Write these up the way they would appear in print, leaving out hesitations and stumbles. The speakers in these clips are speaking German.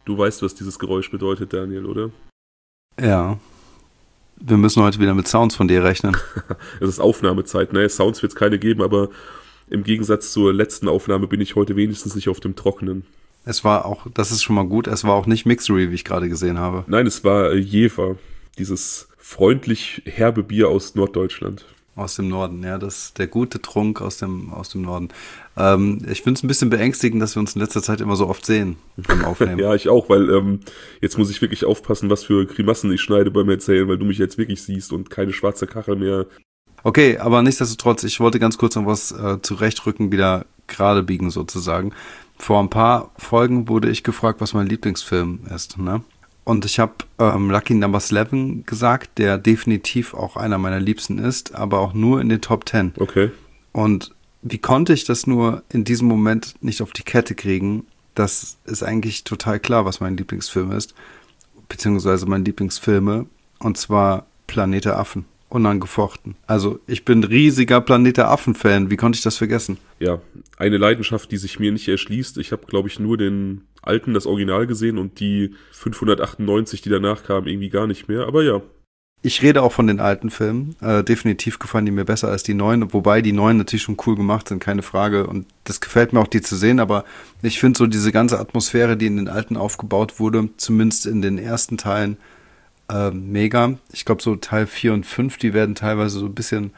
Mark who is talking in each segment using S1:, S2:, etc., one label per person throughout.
S1: Du weißt, was dieses Geräusch bedeutet, Daniel, oder?
S2: Ja. Wir müssen heute wieder mit Sounds von dir rechnen.
S1: Es ist Aufnahmezeit, ne? Sounds wird es keine geben, aber im Gegensatz zur letzten Aufnahme bin ich heute wenigstens nicht auf dem Trockenen.
S2: Es war auch, das ist schon mal gut, es war auch nicht Mixery, wie ich gerade gesehen habe.
S1: Nein, es war Jever, dieses freundlich herbe Bier aus Norddeutschland.
S2: Aus dem Norden, ja, das der gute Trunk aus dem Norden. Ich finde es ein bisschen beängstigend, dass wir uns in letzter Zeit immer so oft sehen beim Aufnehmen.
S1: Ja, ich auch, weil jetzt muss ich wirklich aufpassen, was für Grimassen ich schneide beim Erzählen, weil du mich jetzt wirklich siehst und keine schwarze Kachel mehr.
S2: Okay, aber nichtsdestotrotz, ich wollte ganz kurz noch was zurechtrücken, wieder gerade biegen sozusagen. Vor ein paar Folgen wurde ich gefragt, was mein Lieblingsfilm ist, ne? Und ich habe Lucky Number 11 gesagt, der definitiv auch einer meiner Liebsten ist, aber auch nur in den Top 10.
S1: Okay.
S2: Und wie konnte ich das nur in diesem Moment nicht auf die Kette kriegen? Das ist eigentlich total klar, was mein Lieblingsfilm ist, beziehungsweise meine Lieblingsfilme, und zwar Planet der Affen. Unangefochten. Also ich bin riesiger Planet der Affen-Fan. Wie konnte ich das vergessen?
S1: Ja, eine Leidenschaft, die sich mir nicht erschließt. Ich habe, glaube ich, nur den alten, das Original gesehen und die 598, die danach kamen, irgendwie gar nicht mehr. Aber ja.
S2: Ich rede auch von den alten Filmen. Definitiv gefallen die mir besser als die neuen. Wobei die neuen natürlich schon cool gemacht sind, keine Frage. Und das gefällt mir auch, die zu sehen. Aber ich finde so diese ganze Atmosphäre, die in den alten aufgebaut wurde, zumindest in den ersten Teilen, mega. Ich glaube, so Teil 4 und 5, die werden teilweise so ein bisschen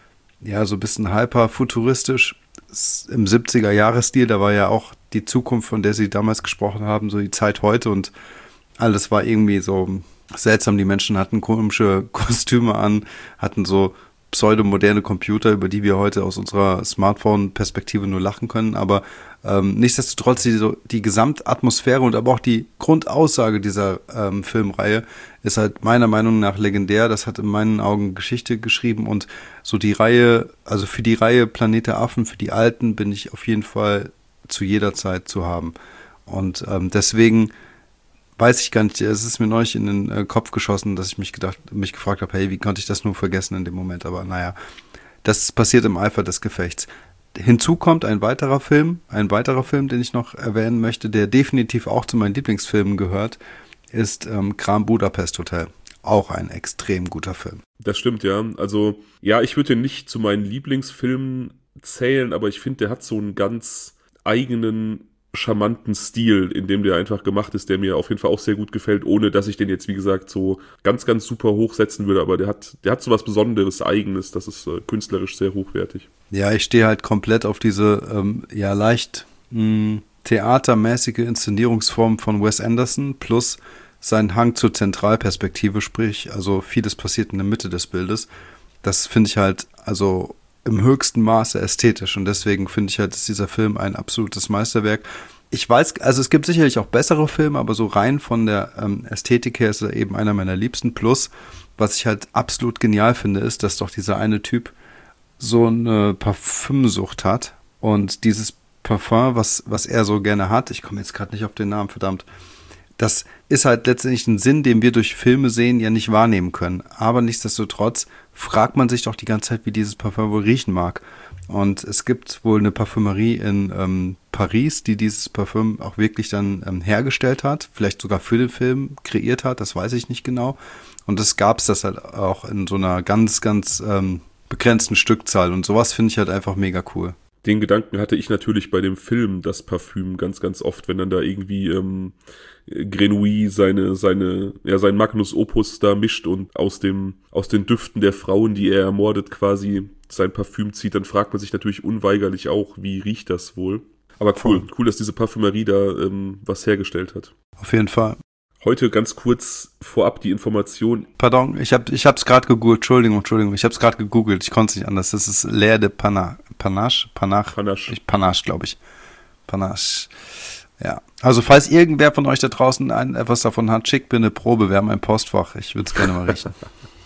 S2: hyper-futuristisch. Im 70er-Jahres-Stil, da war ja auch die Zukunft, von der sie damals gesprochen haben, so die Zeit heute, und alles war irgendwie so seltsam. Die Menschen hatten komische Kostüme an, hatten so pseudomoderne Computer, über die wir heute aus unserer Smartphone-Perspektive nur lachen können, aber nichtsdestotrotz die Gesamtatmosphäre und aber auch die Grundaussage dieser Filmreihe ist halt meiner Meinung nach legendär. Das hat in meinen Augen Geschichte geschrieben, und so die Reihe, also für die Reihe Planet der Affen, für die alten bin ich auf jeden Fall zu jeder Zeit zu haben. Und deswegen weiß ich gar nicht, es ist mir neulich in den Kopf geschossen, dass ich mich gefragt habe, hey, wie konnte ich das nur vergessen in dem Moment? Aber naja, das passiert im Eifer des Gefechts. Hinzu kommt ein weiterer Film, den ich noch erwähnen möchte, der definitiv auch zu meinen Lieblingsfilmen gehört, ist Grand Budapest Hotel. Auch ein extrem guter Film.
S1: Das stimmt, ja. Also, ja, ich würde den nicht zu meinen Lieblingsfilmen zählen, aber ich finde, der hat so einen ganz eigenen, charmanten Stil, in dem der einfach gemacht ist, der mir auf jeden Fall auch sehr gut gefällt, ohne dass ich den jetzt, wie gesagt, so ganz, ganz super hochsetzen würde, aber der hat so was Besonderes, Eigenes, das ist künstlerisch sehr hochwertig.
S2: Ja, ich stehe halt komplett auf diese leicht theatermäßige Inszenierungsform von Wes Anderson plus seinen Hang zur Zentralperspektive, sprich, also vieles passiert in der Mitte des Bildes. Das finde ich halt also im höchsten Maße ästhetisch, und deswegen finde ich halt, ist dieser Film ein absolutes Meisterwerk. Ich weiß, also es gibt sicherlich auch bessere Filme, aber so rein von der Ästhetik her ist er eben einer meiner Liebsten. Plus, was ich halt absolut genial finde, ist, dass doch dieser eine Typ so eine Parfümsucht hat, und dieses Parfum, was er so gerne hat, ich komme jetzt gerade nicht auf den Namen, verdammt, das ist halt letztendlich ein Sinn, den wir durch Filme sehen, ja nicht wahrnehmen können. Aber nichtsdestotrotz fragt man sich doch die ganze Zeit, wie dieses Parfum wohl riechen mag. Und es gibt wohl eine Parfümerie in Paris, die dieses Parfüm auch wirklich dann hergestellt hat, vielleicht sogar für den Film kreiert hat, das weiß ich nicht genau. Und das halt auch in so einer ganz, ganz begrenzten Stückzahl. Und sowas finde ich halt einfach mega cool.
S1: Den Gedanken hatte ich natürlich bei dem Film, das Parfüm, ganz, ganz oft, wenn dann da irgendwie Grenouille sein Magnus Opus da mischt und aus den Düften der Frauen, die er ermordet, quasi sein Parfüm zieht, dann fragt man sich natürlich unweigerlich auch, wie riecht das wohl? Aber cool, dass diese Parfümerie da was hergestellt hat.
S2: Auf jeden Fall.
S1: Heute ganz kurz vorab die Information.
S2: Pardon, ich hab's gerade gegoogelt, Entschuldigung, ich hab's gerade gegoogelt, ich konnte es nicht anders. Das ist L'air de Panache, glaube ich. Panache. Ja, also falls irgendwer von euch da draußen etwas davon hat, schickt mir eine Probe, wir haben ein Postfach, ich würde es gerne mal riechen.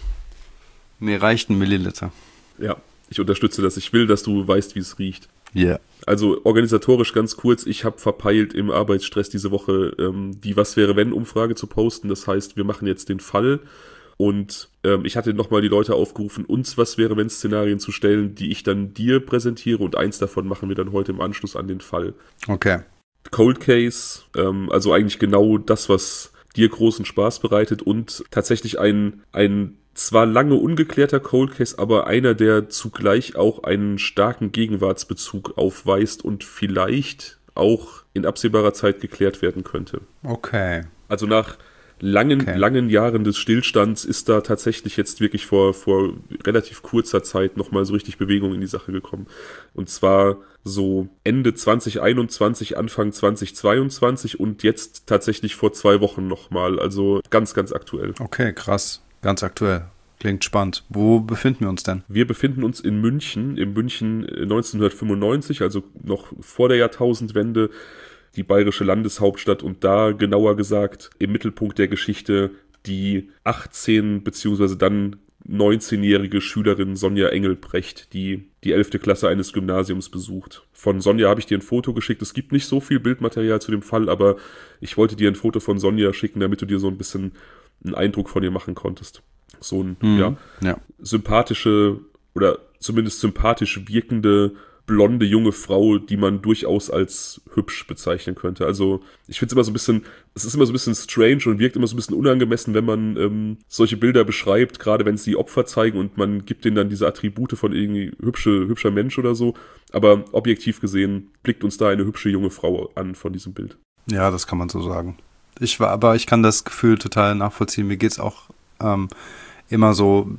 S2: Mir reicht 1 Milliliter.
S1: Ja, ich unterstütze das, ich will, dass du weißt, wie es riecht.
S2: Ja. Yeah.
S1: Also organisatorisch ganz kurz, ich habe verpeilt im Arbeitsstress diese Woche die Was-wäre-wenn-Umfrage zu posten, das heißt, wir machen jetzt den Fall und ich hatte nochmal die Leute aufgerufen, uns Was-wäre-wenn-Szenarien zu stellen, die ich dann dir präsentiere, und eins davon machen wir dann heute im Anschluss an den Fall.
S2: Okay.
S1: Cold Case, also eigentlich genau das, was dir großen Spaß bereitet und tatsächlich ein zwar lange ungeklärter Cold Case, aber einer, der zugleich auch einen starken Gegenwartsbezug aufweist und vielleicht auch in absehbarer Zeit geklärt werden könnte.
S2: Okay.
S1: Also nach langen Jahren des Stillstands ist da tatsächlich jetzt wirklich vor relativ kurzer Zeit nochmal so richtig Bewegung in die Sache gekommen. Und zwar so Ende 2021, Anfang 2022 und jetzt tatsächlich vor 2 Wochen nochmal. Also ganz, ganz aktuell.
S2: Okay, krass. Ganz aktuell. Klingt spannend. Wo befinden wir uns denn?
S1: Wir befinden uns in München 1995, also noch vor der Jahrtausendwende, die bayerische Landeshauptstadt und da genauer gesagt im Mittelpunkt der Geschichte die 18 bzw. dann 19-jährige Schülerin Sonja Engelbrecht, die 11. Klasse eines Gymnasiums besucht. Von Sonja habe ich dir ein Foto geschickt. Es gibt nicht so viel Bildmaterial zu dem Fall, aber ich wollte dir ein Foto von Sonja schicken, damit du dir so ein bisschen einen Eindruck von ihr machen konntest. So ein sympathische oder zumindest sympathisch wirkende blonde junge Frau, die man durchaus als hübsch bezeichnen könnte. Also ich finde es ist immer so ein bisschen strange und wirkt immer so ein bisschen unangemessen, wenn man solche Bilder beschreibt, gerade wenn es die Opfer zeigen und man gibt denen dann diese Attribute von irgendwie hübscher Mensch oder so. Aber objektiv gesehen blickt uns da eine hübsche junge Frau an von diesem Bild.
S2: Ja, das kann man so sagen. Ich kann das Gefühl total nachvollziehen. Mir geht's auch immer so.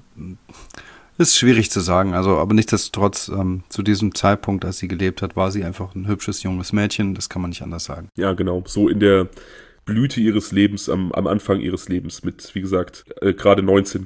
S2: Ist schwierig zu sagen, also aber nichtsdestotrotz, zu diesem Zeitpunkt, als sie gelebt hat, war sie einfach ein hübsches, junges Mädchen, das kann man nicht anders sagen.
S1: Ja, genau, so in der Blüte ihres Lebens, am Anfang ihres Lebens mit, wie gesagt, gerade 19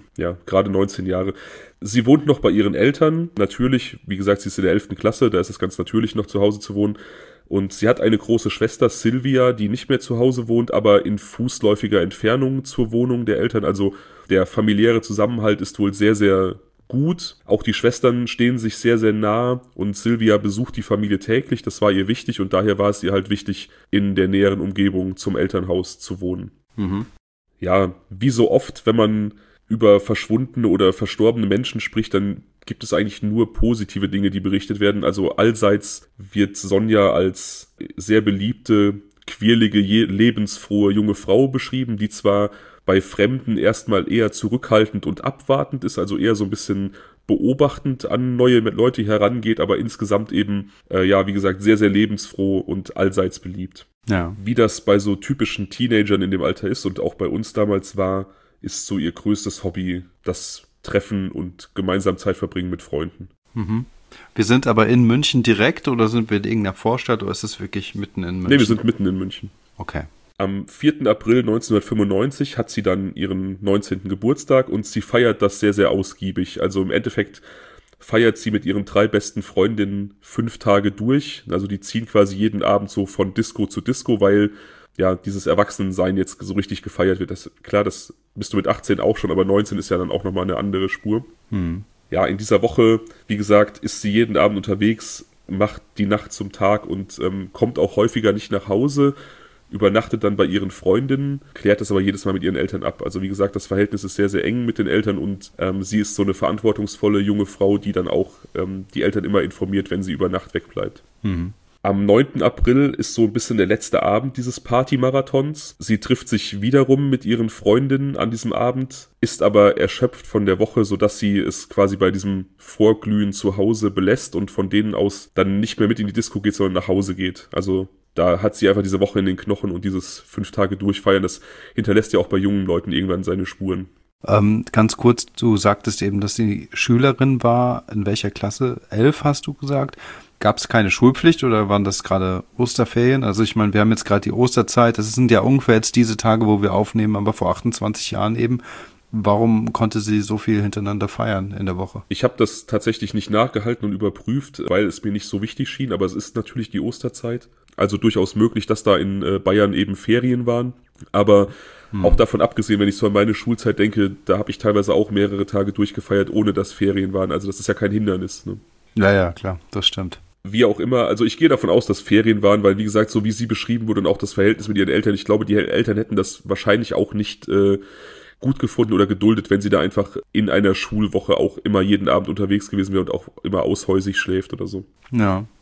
S1: Jahre. Sie wohnt noch bei ihren Eltern, natürlich, wie gesagt, sie ist in der 11. Klasse, da ist es ganz natürlich, noch zu Hause zu wohnen. Und sie hat eine große Schwester, Silvia, die nicht mehr zu Hause wohnt, aber in fußläufiger Entfernung zur Wohnung der Eltern. Also der familiäre Zusammenhalt ist wohl sehr, sehr gut. Auch die Schwestern stehen sich sehr, sehr nah und Silvia besucht die Familie täglich. Das war ihr wichtig und daher war es ihr halt wichtig, in der näheren Umgebung zum Elternhaus zu wohnen.
S2: Mhm.
S1: Ja, wie so oft, wenn man über verschwundene oder verstorbene Menschen spricht, dann gibt es eigentlich nur positive Dinge, die berichtet werden. Also allseits wird Sonja als sehr beliebte, quirlige, lebensfrohe junge Frau beschrieben, die zwar bei Fremden erstmal eher zurückhaltend und abwartend ist, also eher so ein bisschen beobachtend an neue Leute herangeht, aber insgesamt eben, wie gesagt, sehr, sehr lebensfroh und allseits beliebt.
S2: Ja.
S1: Wie das bei so typischen Teenagern in dem Alter ist und auch bei uns damals war, ist so ihr größtes Hobby das Treffen und gemeinsam Zeit verbringen mit Freunden.
S2: Mhm. Wir sind aber in München direkt oder sind wir in irgendeiner Vorstadt oder ist es wirklich mitten in München?
S1: Nee, wir sind mitten in München.
S2: Okay.
S1: Am 4. April 1995 hat sie dann ihren 19. Geburtstag und sie feiert das sehr, sehr ausgiebig. Also im Endeffekt feiert sie mit ihren 3 besten Freundinnen 5 Tage durch. Also die ziehen quasi jeden Abend so von Disco zu Disco, weil ja dieses Erwachsenensein jetzt so richtig gefeiert wird. Das bist du mit 18 auch schon, aber 19 ist ja dann auch nochmal eine andere Spur. Ja, in dieser Woche, wie gesagt, ist sie jeden Abend unterwegs, macht die Nacht zum Tag und kommt auch häufiger nicht nach Hause, übernachtet dann bei ihren Freundinnen, klärt das aber jedes Mal mit ihren Eltern ab. Also wie gesagt, das Verhältnis ist sehr, sehr eng mit den Eltern und sie ist so eine verantwortungsvolle junge Frau, die dann auch die Eltern immer informiert, wenn sie über Nacht wegbleibt.
S2: Mhm.
S1: Am 9. April ist so ein bisschen der letzte Abend dieses Partymarathons. Sie trifft sich wiederum mit ihren Freundinnen an diesem Abend, ist aber erschöpft von der Woche, sodass sie es quasi bei diesem Vorglühen zu Hause belässt und von denen aus dann nicht mehr mit in die Disco geht, sondern nach Hause geht. Also da hat sie einfach diese Woche in den Knochen und dieses 5 Tage Durchfeiern, das hinterlässt ja auch bei jungen Leuten irgendwann seine Spuren.
S2: Ganz kurz, du sagtest eben, dass sie Schülerin war. In welcher Klasse? 11 hast du gesagt. Gab es keine Schulpflicht oder waren das gerade Osterferien? Also ich meine, wir haben jetzt gerade die Osterzeit. Das sind ja ungefähr jetzt diese Tage, wo wir aufnehmen, aber vor 28 Jahren eben. Warum konnte sie so viel hintereinander feiern in der Woche?
S1: Ich habe das tatsächlich nicht nachgehalten und überprüft, weil es mir nicht so wichtig schien, aber es ist natürlich die Osterzeit. Also durchaus möglich, dass da in Bayern eben Ferien waren. Aber auch davon abgesehen, wenn ich so an meine Schulzeit denke, da habe ich teilweise auch mehrere Tage durchgefeiert, ohne dass Ferien waren. Also das ist ja kein Hindernis. Ne?
S2: Ja, klar, das stimmt.
S1: Wie auch immer, also ich gehe davon aus, dass Ferien waren, weil wie gesagt, so wie sie beschrieben wurde und auch das Verhältnis mit ihren Eltern, ich glaube, die Eltern hätten das wahrscheinlich auch nicht gut gefunden oder geduldet, wenn sie da einfach in einer Schulwoche auch immer jeden Abend unterwegs gewesen wäre und auch immer aushäusig schläft oder so.
S2: Ja.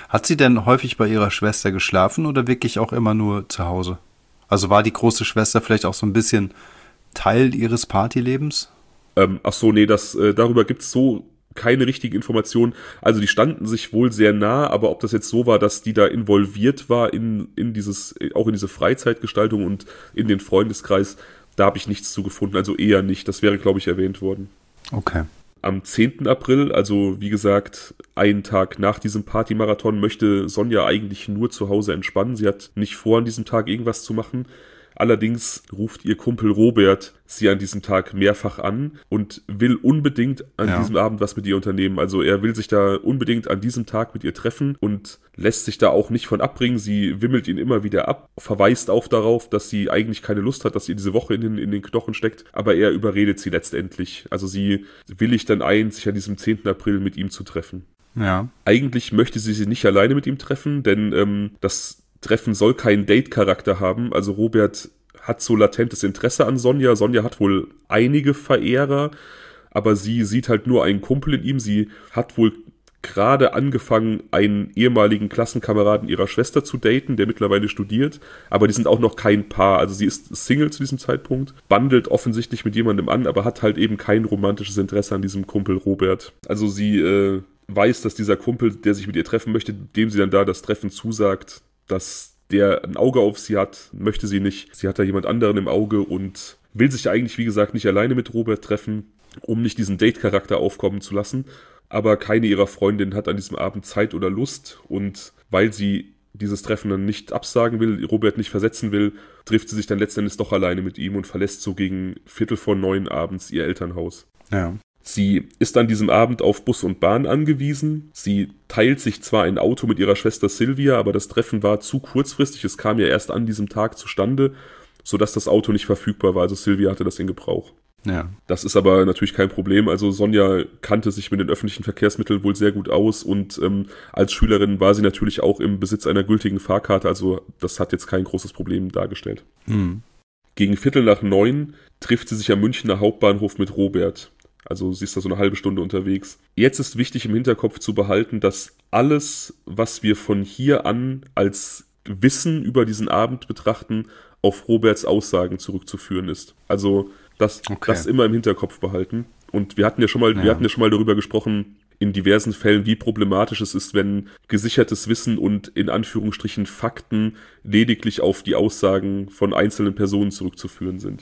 S2: Hat sie denn häufig bei ihrer Schwester geschlafen oder wirklich auch immer nur zu Hause? Also war die große Schwester vielleicht auch so ein bisschen Teil ihres Partylebens?
S1: Ach so, nee, darüber gibt's so keine richtigen Informationen. Also die standen sich wohl sehr nah, aber ob das jetzt so war, dass die da involviert war in diese Freizeitgestaltung und in den Freundeskreis, da habe ich nichts zu gefunden. Also eher nicht. Das wäre, glaube ich, erwähnt worden.
S2: Okay.
S1: Am 10. April, also wie gesagt, einen Tag nach diesem Partymarathon, möchte Sonja eigentlich nur zu Hause entspannen. Sie hat nicht vor, an diesem Tag irgendwas zu machen. Allerdings ruft ihr Kumpel Robert sie an diesem Tag mehrfach an und will unbedingt an diesem Abend was mit ihr unternehmen. Also er will sich da unbedingt an diesem Tag mit ihr treffen und lässt sich da auch nicht von abbringen. Sie wimmelt ihn immer wieder ab, verweist auch darauf, dass sie eigentlich keine Lust hat, dass ihr diese Woche in den Knochen steckt. Aber er überredet sie letztendlich. Also sie willigt dann ein, sich an diesem 10. April mit ihm zu treffen.
S2: Ja.
S1: Eigentlich möchte sie sich nicht alleine mit ihm treffen, denn das Treffen soll keinen Date-Charakter haben. Also Robert hat so latentes Interesse an Sonja. Sonja hat wohl einige Verehrer, aber sie sieht halt nur einen Kumpel in ihm. Sie hat wohl gerade angefangen, einen ehemaligen Klassenkameraden ihrer Schwester zu daten, der mittlerweile studiert. Aber die sind auch noch kein Paar. Also sie ist Single zu diesem Zeitpunkt, bandelt offensichtlich mit jemandem an, aber hat halt eben kein romantisches Interesse an diesem Kumpel Robert. Also sie weiß, dass dieser Kumpel, der sich mit ihr treffen möchte, dem sie dann da das Treffen zusagt, dass der ein Auge auf sie hat, möchte sie nicht. Sie hat da jemand anderen im Auge und will sich eigentlich, wie gesagt, nicht alleine mit Robert treffen, um nicht diesen Date-Charakter aufkommen zu lassen. Aber keine ihrer Freundinnen hat an diesem Abend Zeit oder Lust. Und weil sie dieses Treffen dann nicht absagen will, Robert nicht versetzen will, trifft sie sich dann letztendlich doch alleine mit ihm und verlässt so gegen 8:45 abends ihr Elternhaus.
S2: Ja.
S1: Sie ist an diesem Abend auf Bus und Bahn angewiesen. Sie teilt sich zwar ein Auto mit ihrer Schwester Sylvia, aber das Treffen war zu kurzfristig. Es kam ja erst an diesem Tag zustande, sodass das Auto nicht verfügbar war. Also Sylvia hatte das in Gebrauch.
S2: Ja.
S1: Das ist aber natürlich kein Problem. Also Sonja kannte sich mit den öffentlichen Verkehrsmitteln wohl sehr gut aus und als Schülerin war sie natürlich auch im Besitz einer gültigen Fahrkarte. Also das hat jetzt kein großes Problem dargestellt.
S2: Mhm.
S1: Gegen 8:45 trifft sie sich am Münchner Hauptbahnhof mit Robert. Also sie ist da so eine halbe Stunde unterwegs. Jetzt ist wichtig im Hinterkopf zu behalten, dass alles, was wir von hier an als Wissen über diesen Abend betrachten, auf Roberts Aussagen zurückzuführen ist. Also das immer im Hinterkopf behalten. Und wir hatten ja schon mal darüber gesprochen, in diversen Fällen, wie problematisch es ist, wenn gesichertes Wissen und in Anführungsstrichen Fakten lediglich auf die Aussagen von einzelnen Personen zurückzuführen sind.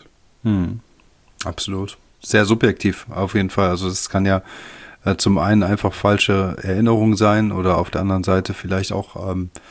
S2: Absolut. Sehr subjektiv, auf jeden Fall. Also es kann ja zum einen einfach falsche Erinnerung sein oder auf der anderen Seite vielleicht auch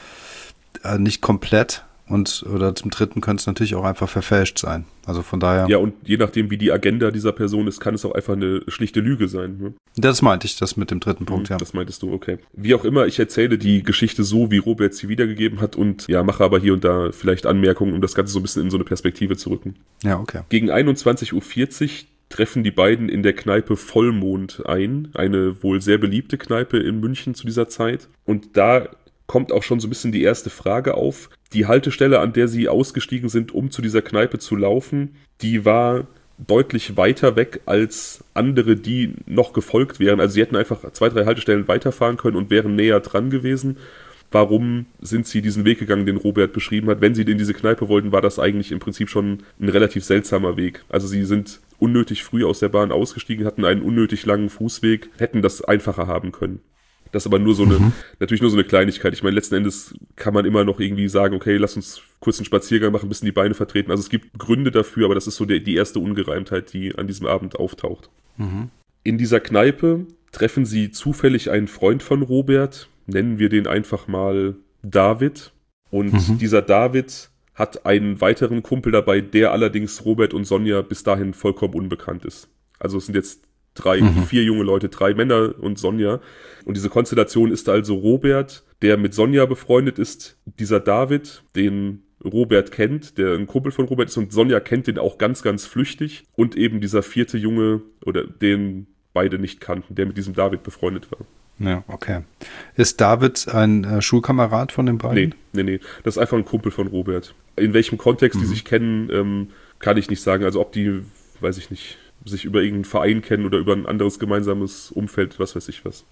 S2: nicht komplett oder zum dritten könnte es natürlich auch einfach verfälscht sein. Also von daher.
S1: Ja, und je nachdem, wie die Agenda dieser Person ist, kann es auch einfach eine schlichte Lüge sein. Ne?
S2: Das meinte ich, das mit dem dritten Punkt, ja.
S1: Das meintest du, okay. Wie auch immer, ich erzähle die Geschichte so, wie Robert sie wiedergegeben hat und ja, mache aber hier und da vielleicht Anmerkungen, um das Ganze so ein bisschen in so eine Perspektive zu rücken.
S2: Ja, okay.
S1: Gegen 21:40 Uhr treffen die beiden in der Kneipe Vollmond ein, eine wohl sehr beliebte Kneipe in München zu dieser Zeit. Und da kommt auch schon so ein bisschen die erste Frage auf. Die Haltestelle, an der sie ausgestiegen sind, um zu dieser Kneipe zu laufen, die war deutlich weiter weg als andere, die noch gefolgt wären. Also sie hätten einfach 2, 3 Haltestellen weiterfahren können und wären näher dran gewesen. Warum sind sie diesen Weg gegangen, den Robert beschrieben hat? Wenn sie in diese Kneipe wollten, war das eigentlich im Prinzip schon ein relativ seltsamer Weg. Also sie sind unnötig früh aus der Bahn ausgestiegen, hatten einen unnötig langen Fußweg, hätten das einfacher haben können. Das ist aber nur natürlich nur so eine Kleinigkeit. Ich meine, letzten Endes kann man immer noch irgendwie sagen, okay, lass uns kurz einen Spaziergang machen, ein bisschen die Beine vertreten. Also es gibt Gründe dafür, aber das ist so die erste Ungereimtheit, die an diesem Abend auftaucht. In dieser Kneipe treffen sie zufällig einen Freund von Robert, nennen wir den einfach mal David. Und dieser David hat einen weiteren Kumpel dabei, der allerdings Robert und Sonja bis dahin vollkommen unbekannt ist. Also es sind jetzt 4 junge Leute, 3 Männer und Sonja. Und diese Konstellation ist also Robert, der mit Sonja befreundet ist, dieser David, den Robert kennt, der ein Kumpel von Robert ist und Sonja kennt den auch ganz, ganz flüchtig und eben dieser 4. Junge, oder den beide nicht kannten, der mit diesem David befreundet war.
S2: Ja, okay. Ist David ein Schulkamerad von den beiden?
S1: Nee. Das ist einfach ein Kumpel von Robert. In welchem Kontext die sich kennen, kann ich nicht sagen. Also ob die, weiß ich nicht, sich über irgendeinen Verein kennen oder über ein anderes gemeinsames Umfeld, was weiß ich was.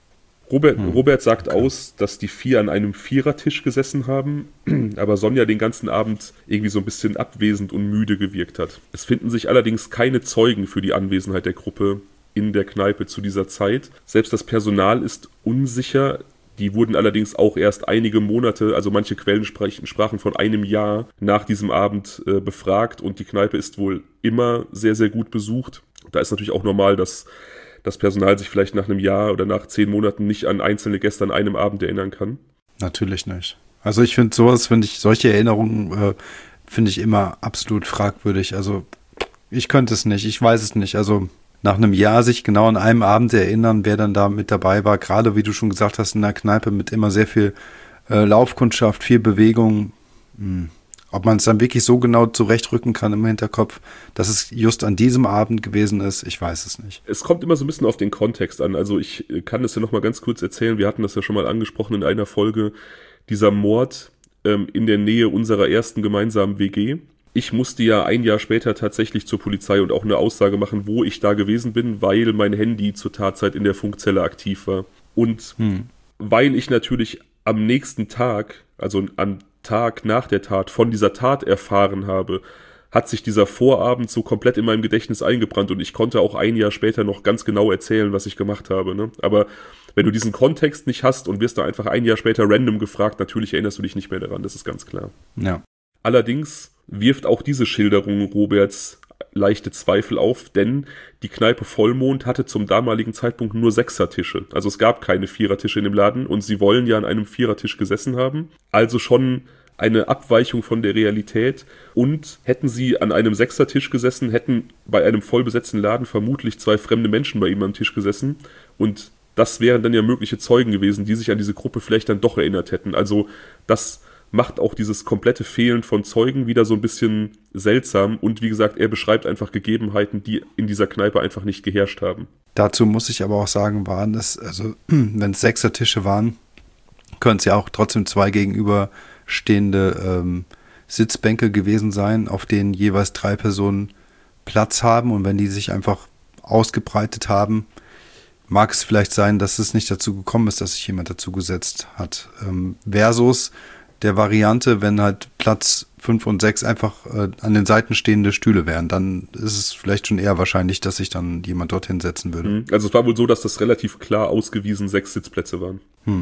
S1: Robert sagt aus, dass die 4 an einem Vierertisch gesessen haben, aber Sonja den ganzen Abend irgendwie so ein bisschen abwesend und müde gewirkt hat. Es finden sich allerdings keine Zeugen für die Anwesenheit der Gruppe in der Kneipe zu dieser Zeit. Selbst das Personal ist unsicher. Die wurden allerdings auch erst einige Monate, also manche Quellen sprachen von einem Jahr nach diesem Abend befragt, und die Kneipe ist wohl immer sehr, sehr gut besucht. Da ist natürlich auch normal, dass das Personal sich vielleicht nach einem Jahr oder nach 10 Monaten nicht an einzelne Gäste an einem Abend erinnern kann.
S2: Natürlich nicht. Also ich finde solche Erinnerungen finde ich immer absolut fragwürdig. Also ich könnte es nicht, ich weiß es nicht. Also nach einem Jahr sich genau an einem Abend erinnern, wer dann da mit dabei war, gerade wie du schon gesagt hast, in der Kneipe mit immer sehr viel Laufkundschaft, viel Bewegung. Ob man es dann wirklich so genau zurechtrücken kann im Hinterkopf, dass es just an diesem Abend gewesen ist, ich weiß es nicht.
S1: Es kommt immer so ein bisschen auf den Kontext an. Also ich kann das ja noch mal ganz kurz erzählen. Wir hatten das ja schon mal angesprochen in einer Folge. Dieser Mord in der Nähe unserer ersten gemeinsamen WG. Ich musste ja ein Jahr später tatsächlich zur Polizei und auch eine Aussage machen, wo ich da gewesen bin, weil mein Handy zur Tatzeit in der Funkzelle aktiv war. Und weil ich natürlich am nächsten Tag, also am Tag nach der Tat, von dieser Tat erfahren habe, hat sich dieser Vorabend so komplett in meinem Gedächtnis eingebrannt, und ich konnte auch ein Jahr später noch ganz genau erzählen, was ich gemacht habe. Ne? Aber wenn du diesen Kontext nicht hast und wirst da einfach ein Jahr später random gefragt, natürlich erinnerst du dich nicht mehr daran, das ist ganz klar.
S2: Ja.
S1: Allerdings wirft auch diese Schilderung Roberts leichte Zweifel auf, denn die Kneipe Vollmond hatte zum damaligen Zeitpunkt nur Sechsertische. Also es gab keine Vierertische in dem Laden, und sie wollen ja an einem Vierertisch gesessen haben. Also schon eine Abweichung von der Realität, und hätten sie an einem Sechsertisch gesessen, hätten bei einem vollbesetzten Laden vermutlich 2 fremde Menschen bei ihm am Tisch gesessen, und das wären dann ja mögliche Zeugen gewesen, die sich an diese Gruppe vielleicht dann doch erinnert hätten. Also das macht auch dieses komplette Fehlen von Zeugen wieder so ein bisschen seltsam, und wie gesagt, er beschreibt einfach Gegebenheiten, die in dieser Kneipe einfach nicht geherrscht haben.
S2: Dazu muss ich aber auch sagen, waren es, also wenn es Sechsertische waren, können es ja auch trotzdem 2 gegenüberstehende Sitzbänke gewesen sein, auf denen jeweils 3 Personen Platz haben, und wenn die sich einfach ausgebreitet haben, mag es vielleicht sein, dass es nicht dazu gekommen ist, dass sich jemand dazu gesetzt hat. Versus der Variante, wenn halt Platz 5 und 6 einfach an den Seiten stehende Stühle wären, dann ist es vielleicht schon eher wahrscheinlich, dass sich dann jemand dorthin setzen würde.
S1: Also es war wohl so, dass das relativ klar ausgewiesen 6 Sitzplätze waren.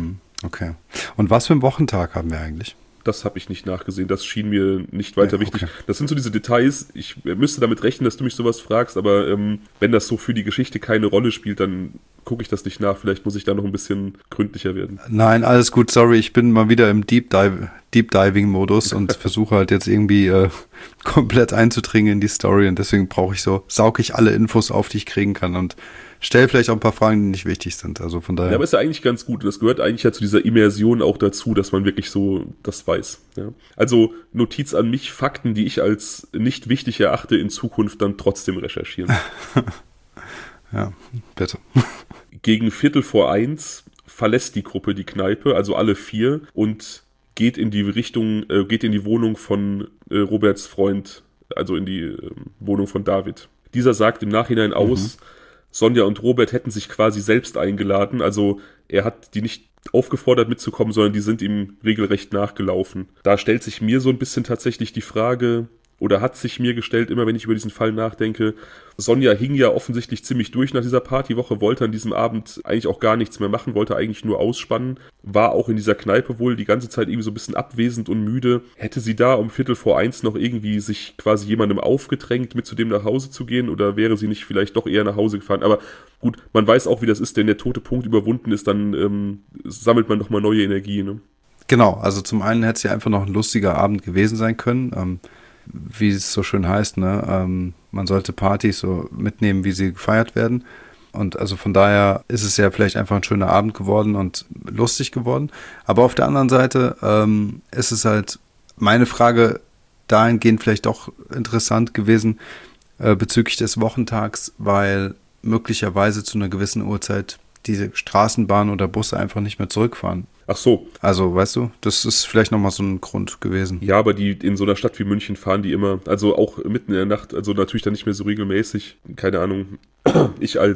S2: Okay. Und was für einen Wochentag haben wir eigentlich?
S1: Das habe ich nicht nachgesehen, das schien mir nicht weiter wichtig. Das sind so diese Details, ich müsste damit rechnen, dass du mich sowas fragst, aber wenn das so für die Geschichte keine Rolle spielt, dann gucke ich das nicht nach. Vielleicht muss ich da noch ein bisschen gründlicher werden. Nein,
S2: alles gut, sorry, ich bin mal wieder im Deep Diving-Modus und versuche halt jetzt irgendwie komplett einzudringen in die Story, und deswegen sauge ich alle Infos auf, die ich kriegen kann, und stell vielleicht auch ein paar Fragen, die nicht wichtig sind. Also von daher.
S1: Ja, aber ist ja eigentlich ganz gut. Und das gehört eigentlich ja zu dieser Immersion auch dazu, dass man wirklich so das weiß. Ja. Also Notiz an mich, Fakten, die ich als nicht wichtig erachte, in Zukunft dann trotzdem recherchieren.
S2: Ja, bitte.
S1: Gegen 1:15 verlässt die Gruppe die Kneipe, also alle 4, und geht in die Wohnung von Roberts Freund, also in die Wohnung von David. Dieser sagt im Nachhinein aus, Sonja und Robert hätten sich quasi selbst eingeladen, also er hat die nicht aufgefordert mitzukommen, sondern die sind ihm regelrecht nachgelaufen. Da stellt sich mir so ein bisschen tatsächlich die Frage, oder hat sich mir gestellt, immer wenn ich über diesen Fall nachdenke, Sonja hing ja offensichtlich ziemlich durch nach dieser Partywoche, wollte an diesem Abend eigentlich auch gar nichts mehr machen, wollte eigentlich nur ausspannen, war auch in dieser Kneipe wohl die ganze Zeit irgendwie so ein bisschen abwesend und müde. Hätte sie da um 1:45 noch irgendwie sich quasi jemandem aufgedrängt, mit zu dem nach Hause zu gehen, oder wäre sie nicht vielleicht doch eher nach Hause gefahren? Aber gut, man weiß auch, wie das ist, wenn der tote Punkt überwunden ist, dann sammelt man nochmal neue Energie. Ne?
S2: Genau, also zum einen hätte es ja einfach noch ein lustiger Abend gewesen sein können, wie es so schön heißt, ne? Man sollte Partys so mitnehmen, wie sie gefeiert werden. Und also von daher ist es ja vielleicht einfach ein schöner Abend geworden und lustig geworden. Aber auf der anderen Seite ist es halt meine Frage dahingehend vielleicht doch interessant gewesen bezüglich des Wochentags, weil möglicherweise zu einer gewissen Uhrzeit diese Straßenbahn oder Busse einfach nicht mehr zurückfahren.
S1: Ach so.
S2: Also, weißt du, das ist vielleicht nochmal so ein Grund gewesen.
S1: Ja, aber die in so einer Stadt wie München fahren die immer, also auch mitten in der Nacht, also natürlich dann nicht mehr so regelmäßig, keine Ahnung. Ich als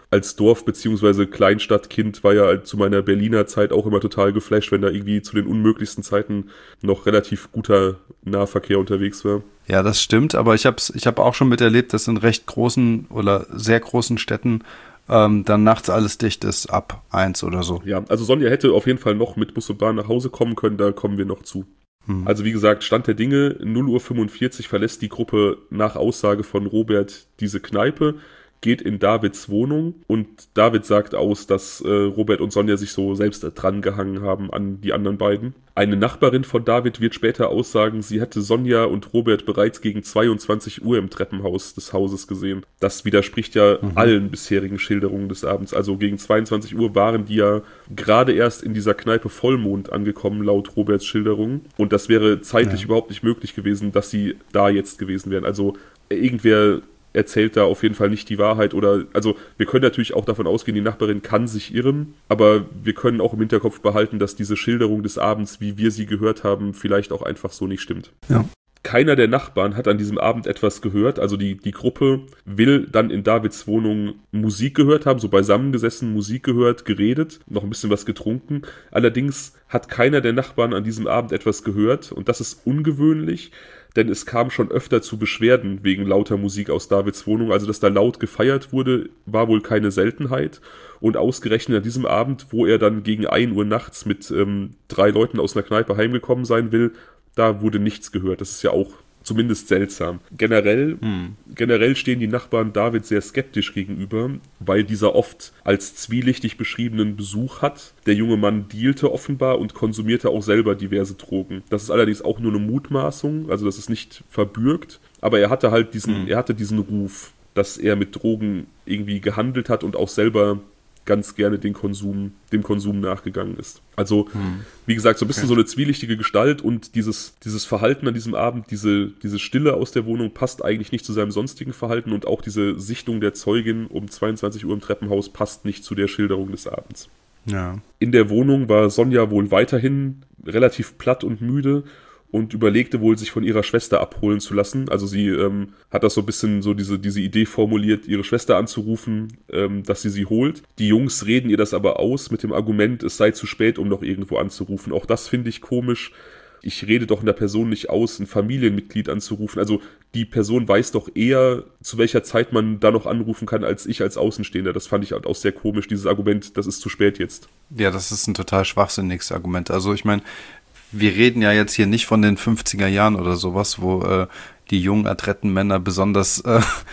S1: als Dorf- bzw. Kleinstadtkind war ja halt zu meiner Berliner Zeit auch immer total geflasht, wenn da irgendwie zu den unmöglichsten Zeiten noch relativ guter Nahverkehr unterwegs war.
S2: Ja, das stimmt, aber ich hab auch schon miterlebt, dass in recht großen oder sehr großen Städten dann nachts alles dicht ist, ab 1 oder so.
S1: Ja, also Sonja hätte auf jeden Fall noch mit Bus und Bahn nach Hause kommen können, da kommen wir noch zu. Also wie gesagt, Stand der Dinge, 0:45 Uhr verlässt die Gruppe nach Aussage von Robert diese Kneipe, geht in Davids Wohnung und David sagt aus, dass Robert und Sonja sich so selbst dran gehangen haben an die anderen beiden. Eine Nachbarin von David wird später aussagen, sie hatte Sonja und Robert bereits gegen 22 Uhr im Treppenhaus des Hauses gesehen. Das widerspricht ja allen bisherigen Schilderungen des Abends. Also gegen 22 Uhr waren die ja gerade erst in dieser Kneipe Vollmond angekommen, laut Roberts Schilderung. Und das wäre zeitlich überhaupt nicht möglich gewesen, dass sie da jetzt gewesen wären. Also irgendwer erzählt da auf jeden Fall nicht die Wahrheit oder, also wir können natürlich auch davon ausgehen, die Nachbarin kann sich irren, aber wir können auch im Hinterkopf behalten, dass diese Schilderung des Abends, wie wir sie gehört haben, vielleicht auch einfach so nicht stimmt.
S2: Ja.
S1: Keiner der Nachbarn hat an diesem Abend etwas gehört, also die Gruppe will dann in Davids Wohnung Musik gehört haben, so beisammen gesessen, Musik gehört, geredet, noch ein bisschen was getrunken. Allerdings hat keiner der Nachbarn an diesem Abend etwas gehört und das ist ungewöhnlich, denn es kam schon öfter zu Beschwerden wegen lauter Musik aus Davids Wohnung. Also, dass da laut gefeiert wurde, war wohl keine Seltenheit. Und ausgerechnet an diesem Abend, wo er dann gegen 1 Uhr nachts mit 3 Leuten aus einer Kneipe heimgekommen sein will, da wurde nichts gehört. Das ist ja auch zumindest seltsam. Generell stehen die Nachbarn David sehr skeptisch gegenüber, weil dieser oft als zwielichtig beschriebenen Besuch hat. Der junge Mann dealte offenbar und konsumierte auch selber diverse Drogen. Das ist allerdings auch nur eine Mutmaßung, also das ist nicht verbürgt, aber er hatte halt diesen Ruf, dass er mit Drogen irgendwie gehandelt hat und auch selber ganz gerne dem Konsum nachgegangen ist. Also, wie gesagt, so ein bisschen so eine zwielichtige Gestalt und dieses Verhalten an diesem Abend, diese Stille aus der Wohnung passt eigentlich nicht zu seinem sonstigen Verhalten und auch diese Sichtung der Zeugin um 22 Uhr im Treppenhaus passt nicht zu der Schilderung des Abends.
S2: Ja.
S1: In der Wohnung war Sonja wohl weiterhin relativ platt und müde und überlegte wohl, sich von ihrer Schwester abholen zu lassen. Also sie hat das so ein bisschen so diese Idee formuliert, ihre Schwester anzurufen, dass sie holt. Die Jungs reden ihr das aber aus mit dem Argument, es sei zu spät, um noch irgendwo anzurufen. Auch das finde ich komisch. Ich rede doch einer Person nicht aus, ein Familienmitglied anzurufen. Also die Person weiß doch eher, zu welcher Zeit man da noch anrufen kann, als ich als Außenstehender. Das fand ich halt auch sehr komisch, dieses Argument, das ist zu spät jetzt.
S2: Ja, das ist ein total schwachsinniges Argument. Also ich meine, wir reden ja jetzt hier nicht von den 50er Jahren oder sowas, wo die jungen, adretten Männer besonders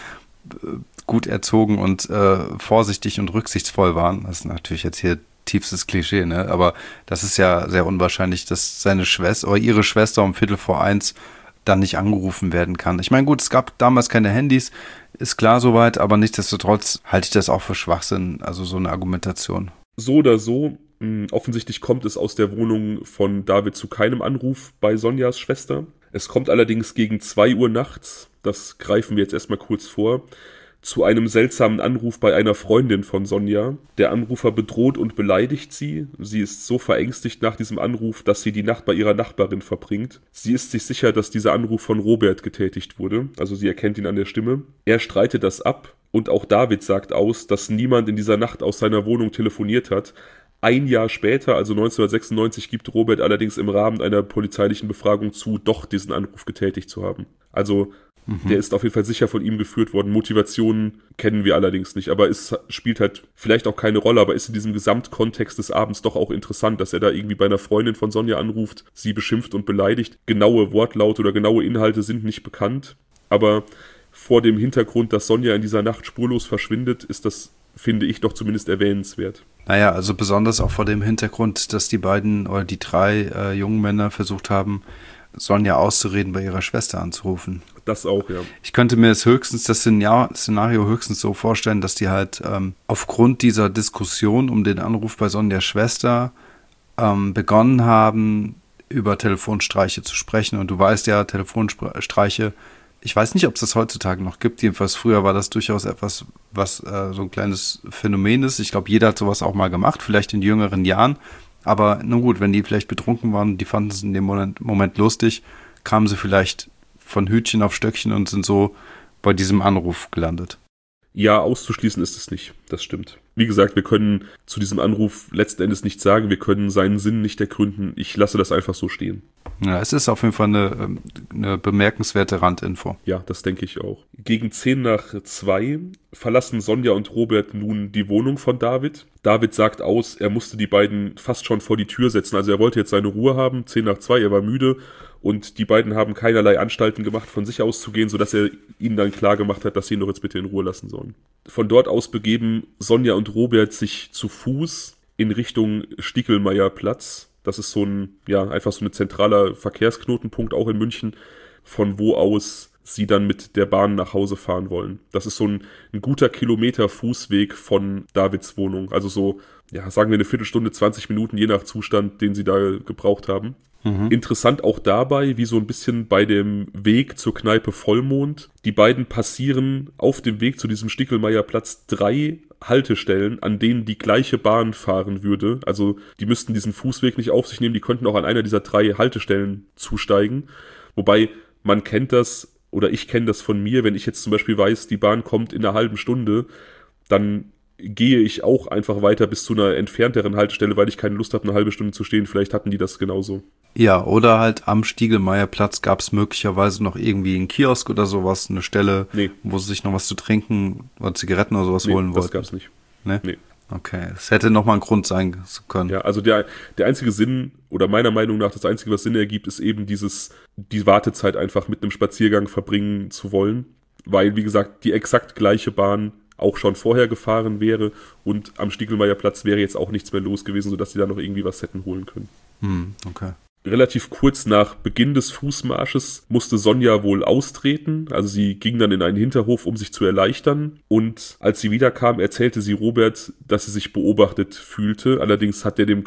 S2: gut erzogen und vorsichtig und rücksichtsvoll waren. Das ist natürlich jetzt hier tiefstes Klischee, ne? Aber das ist ja sehr unwahrscheinlich, dass seine Schwester oder ihre Schwester um 1:45 dann nicht angerufen werden kann. Ich meine, gut, es gab damals keine Handys, ist klar soweit, aber nichtsdestotrotz halte ich das auch für Schwachsinn, also so eine Argumentation.
S1: So oder so, offensichtlich kommt es aus der Wohnung von David zu keinem Anruf bei Sonjas Schwester. Es kommt allerdings gegen 2 Uhr nachts, das greifen wir jetzt erstmal kurz vor, zu einem seltsamen Anruf bei einer Freundin von Sonja. Der Anrufer bedroht und beleidigt sie. Sie ist so verängstigt nach diesem Anruf, dass sie die Nacht bei ihrer Nachbarin verbringt. Sie ist sich sicher, dass dieser Anruf von Robert getätigt wurde. Also sie erkennt ihn an der Stimme. Er streitet das ab und auch David sagt aus, dass niemand in dieser Nacht aus seiner Wohnung telefoniert hat. 1 Jahr später, also 1996, gibt Robert allerdings im Rahmen einer polizeilichen Befragung zu, doch diesen Anruf getätigt zu haben. Also der ist auf jeden Fall sicher von ihm geführt worden. Motivationen kennen wir allerdings nicht, aber es spielt halt vielleicht auch keine Rolle, aber ist in diesem Gesamtkontext des Abends doch auch interessant, dass er da irgendwie bei einer Freundin von Sonja anruft, sie beschimpft und beleidigt. Genaue Wortlaute oder genaue Inhalte sind nicht bekannt, aber vor dem Hintergrund, dass Sonja in dieser Nacht spurlos verschwindet, ist das, finde ich, doch zumindest erwähnenswert.
S2: Naja, also besonders auch vor dem Hintergrund, dass die beiden oder die 3 jungen Männer versucht haben, Sonja auszureden, bei ihrer Schwester anzurufen.
S1: Das auch, ja.
S2: Ich könnte mir das Szenario höchstens so vorstellen, dass die halt aufgrund dieser Diskussion um den Anruf bei Sonjas Schwester begonnen haben, über Telefonstreiche zu sprechen. Und du weißt ja, Telefonstreiche, ich weiß nicht, ob es das heutzutage noch gibt. Jedenfalls früher war das durchaus etwas, was so ein kleines Phänomen ist. Ich glaube, jeder hat sowas auch mal gemacht, vielleicht in jüngeren Jahren. Aber nun gut, wenn die vielleicht betrunken waren, die fanden es in dem Moment lustig, kamen sie vielleicht von Hütchen auf Stöckchen und sind so bei diesem Anruf gelandet.
S1: Ja, auszuschließen ist es nicht. Das stimmt. Wie gesagt, wir können zu diesem Anruf letzten Endes nichts sagen. Wir können seinen Sinn nicht ergründen. Ich lasse das einfach so stehen.
S2: Ja, es ist auf jeden Fall eine bemerkenswerte Randinfo.
S1: Ja, das denke ich auch. Gegen 1:10 verlassen Sonja und Robert nun die Wohnung von David. David sagt aus, er musste die beiden fast schon vor die Tür setzen. Also er wollte jetzt seine Ruhe haben. 1:10, er war müde. Und die beiden haben keinerlei Anstalten gemacht, von sich aus zu gehen, sodass er ihnen dann klar gemacht hat, dass sie ihn doch jetzt bitte in Ruhe lassen sollen. Von dort aus begeben Sonja und Robert sich zu Fuß in Richtung Stiekelmeierplatz. Das ist einfach so ein zentraler Verkehrsknotenpunkt auch in München, von wo aus sie dann mit der Bahn nach Hause fahren wollen. Das ist so ein guter Kilometer Fußweg von Davids Wohnung. Also so, sagen wir eine Viertelstunde, 20 Minuten, je nach Zustand, den sie da gebraucht haben. Interessant auch dabei, wie so ein bisschen bei dem Weg zur Kneipe Vollmond. Die beiden passieren auf dem Weg zu diesem Stiekelmeierplatz 3 Haltestellen, an denen die gleiche Bahn fahren würde. Also die müssten diesen Fußweg nicht auf sich nehmen, die könnten auch an einer dieser 3 Haltestellen zusteigen. Wobei man kennt das, oder ich kenne das von mir, wenn ich jetzt zum Beispiel weiß, die Bahn kommt in einer halben Stunde, dann gehe ich auch einfach weiter bis zu einer entfernteren Haltestelle, weil ich keine Lust habe, eine halbe Stunde zu stehen. Vielleicht hatten die das genauso.
S2: Ja, oder halt am Stiegelmeierplatz gab es möglicherweise noch irgendwie einen Kiosk oder sowas, eine Stelle, wo sie sich noch was zu trinken oder Zigaretten oder sowas holen wollten.
S1: Das gab's nicht.
S2: Nee. Okay, es hätte nochmal ein Grund sein können.
S1: Ja, also der einzige Sinn, oder meiner Meinung nach das Einzige, was Sinn ergibt, ist eben die Wartezeit einfach mit einem Spaziergang verbringen zu wollen. Weil, wie gesagt, die exakt gleiche Bahn auch schon vorher gefahren wäre und am Stiegelmeierplatz wäre jetzt auch nichts mehr los gewesen, sodass sie da noch irgendwie was hätten holen können.
S2: Okay.
S1: Relativ kurz nach Beginn des Fußmarsches musste Sonja wohl austreten. Also sie ging dann in einen Hinterhof, um sich zu erleichtern. Und als sie wiederkam, erzählte sie Robert, dass sie sich beobachtet fühlte. Allerdings hat er dem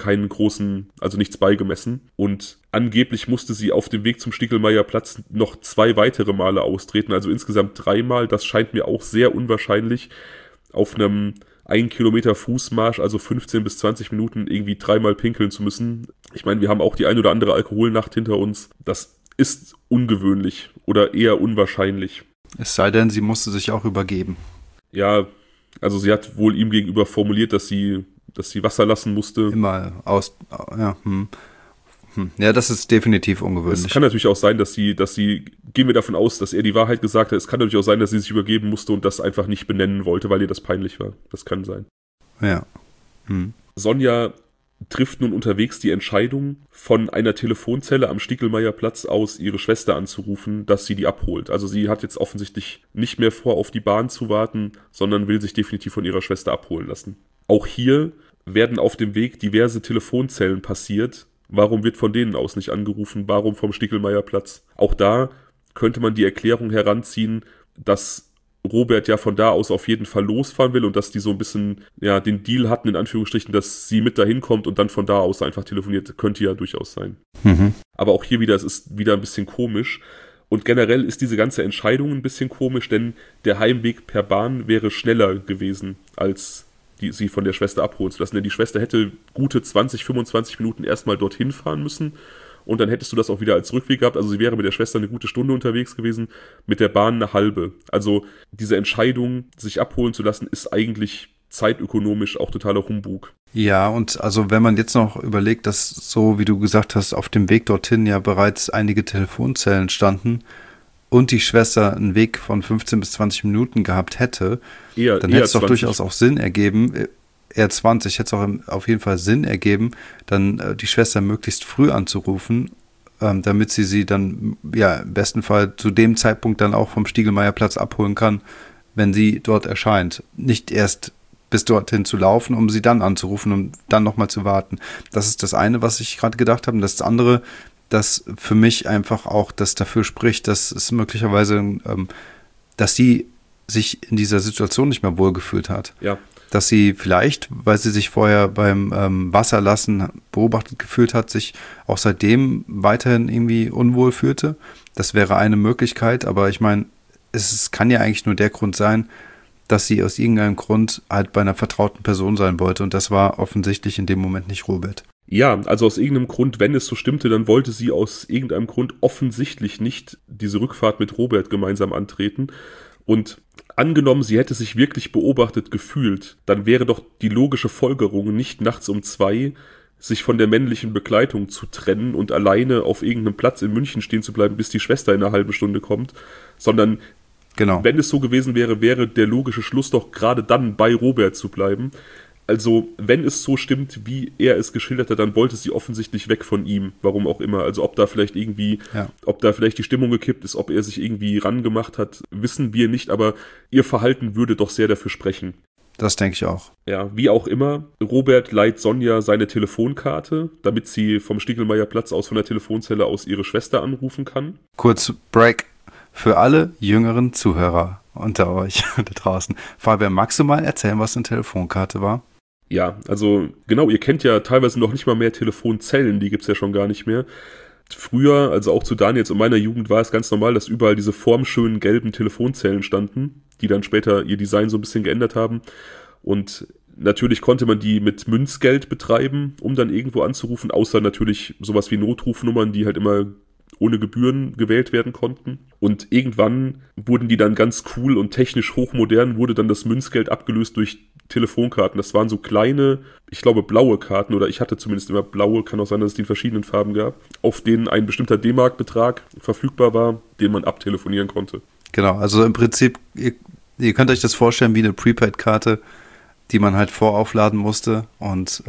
S1: nichts beigemessen. Und angeblich musste sie auf dem Weg zum Stiegelmeierplatz noch 2 weitere Male austreten. Also insgesamt 3 Mal. Das scheint mir auch sehr unwahrscheinlich, auf einem 1 Kilometer Fußmarsch, also 15 bis 20 Minuten irgendwie 3-mal pinkeln zu müssen. Ich meine, wir haben auch die ein oder andere Alkoholnacht hinter uns. Das ist ungewöhnlich oder eher unwahrscheinlich.
S2: Es sei denn, sie musste sich auch übergeben.
S1: Ja, also sie hat wohl ihm gegenüber formuliert, dass sie Wasser lassen musste.
S2: Immer Ja, das ist definitiv ungewöhnlich.
S1: Es kann natürlich auch sein, dass sie, gehen wir davon aus, dass er die Wahrheit gesagt hat. Es kann natürlich auch sein, dass sie sich übergeben musste und das einfach nicht benennen wollte, weil ihr das peinlich war. Das kann sein.
S2: Ja.
S1: Sonja trifft nun unterwegs die Entscheidung, von einer Telefonzelle am Stiegelmeierplatz aus ihre Schwester anzurufen, dass sie die abholt. Also sie hat jetzt offensichtlich nicht mehr vor, auf die Bahn zu warten, sondern will sich definitiv von ihrer Schwester abholen lassen. Auch hier werden auf dem Weg diverse Telefonzellen passiert. Warum wird von denen aus nicht angerufen? Warum vom Stiegelmeierplatz? Auch da könnte man die Erklärung heranziehen, dass Robert ja von da aus auf jeden Fall losfahren will und dass die so ein bisschen den Deal hatten, in Anführungsstrichen, dass sie mit dahin kommt und dann von da aus einfach telefoniert. Könnte ja durchaus sein. Aber auch hier wieder, es ist wieder ein bisschen komisch. Und generell ist diese ganze Entscheidung ein bisschen komisch, denn der Heimweg per Bahn wäre schneller gewesen, als sie von der Schwester abholen zu lassen. Denn die Schwester hätte gute 20, 25 Minuten erstmal dorthin fahren müssen und dann hättest du das auch wieder als Rückweg gehabt. Also sie wäre mit der Schwester eine gute Stunde unterwegs gewesen, mit der Bahn eine halbe. Also diese Entscheidung, sich abholen zu lassen, ist eigentlich zeitökonomisch auch totaler Humbug.
S2: Ja, und also wenn man jetzt noch überlegt, dass so, wie du gesagt hast, auf dem Weg dorthin ja bereits einige Telefonzellen standen und die Schwester einen Weg von 15 bis 20 Minuten gehabt hätte, dann hätte es doch durchaus auch Sinn ergeben, eher 20, hätte es auch auf jeden Fall Sinn ergeben, dann die Schwester möglichst früh anzurufen, damit sie dann im besten Fall zu dem Zeitpunkt dann auch vom Stiegelmeierplatz abholen kann, wenn sie dort erscheint. Nicht erst bis dorthin zu laufen, um sie dann anzurufen, um dann nochmal zu warten. Das ist das eine, was ich gerade gedacht habe. Und das andere, das für mich einfach auch das dafür spricht, dass es möglicherweise, dass sie sich in dieser Situation nicht mehr wohlgefühlt hat.
S1: Ja.
S2: Dass sie vielleicht, weil sie sich vorher beim Wasserlassen beobachtet gefühlt hat, sich auch seitdem weiterhin irgendwie unwohl fühlte. Das wäre eine Möglichkeit, aber ich meine, es kann ja eigentlich nur der Grund sein, dass sie aus irgendeinem Grund halt bei einer vertrauten Person sein wollte und das war offensichtlich in dem Moment nicht Robert.
S1: Ja, also aus irgendeinem Grund, wenn es so stimmte, dann wollte sie aus irgendeinem Grund offensichtlich nicht diese Rückfahrt mit Robert gemeinsam antreten. Und angenommen, sie hätte sich wirklich beobachtet gefühlt, dann wäre doch die logische Folgerung, nicht nachts um 2 sich von der männlichen Begleitung zu trennen und alleine auf irgendeinem Platz in München stehen zu bleiben, bis die Schwester in einer halben Stunde kommt, sondern wenn es so gewesen wäre, wäre der logische Schluss doch gerade dann bei Robert zu bleiben. Also, wenn es so stimmt, wie er es geschildert hat, dann wollte sie offensichtlich weg von ihm, warum auch immer. Also, ob da vielleicht die Stimmung gekippt ist, ob er sich irgendwie rangemacht hat, wissen wir nicht, aber ihr Verhalten würde doch sehr dafür sprechen.
S2: Das denke ich auch.
S1: Ja, wie auch immer, Robert leiht Sonja seine Telefonkarte, damit sie vom Stiegelmeierplatz aus von der Telefonzelle aus ihre Schwester anrufen kann.
S2: Kurz Break für alle jüngeren Zuhörer unter euch da draußen. Fabian, magst du mal erzählen, was eine Telefonkarte war?
S1: Ja, also genau, ihr kennt ja teilweise noch nicht mal mehr Telefonzellen, die gibt's ja schon gar nicht mehr. Früher, also auch zu Daniels und meiner Jugend, war es ganz normal, dass überall diese formschönen gelben Telefonzellen standen, die dann später ihr Design so ein bisschen geändert haben. Und natürlich konnte man die mit Münzgeld betreiben, um dann irgendwo anzurufen, außer natürlich sowas wie Notrufnummern, die halt immer ohne Gebühren gewählt werden konnten. Und irgendwann wurden die dann ganz cool und technisch hochmodern, wurde dann das Münzgeld abgelöst durch Telefonkarten. Das waren so kleine, ich glaube blaue Karten, oder ich hatte zumindest immer blaue, kann auch sein, dass es die in verschiedenen Farben gab, auf denen ein bestimmter D-Mark-Betrag verfügbar war, den man abtelefonieren konnte.
S2: Genau, also im Prinzip, ihr könnt euch das vorstellen wie eine Prepaid-Karte, die man halt voraufladen musste und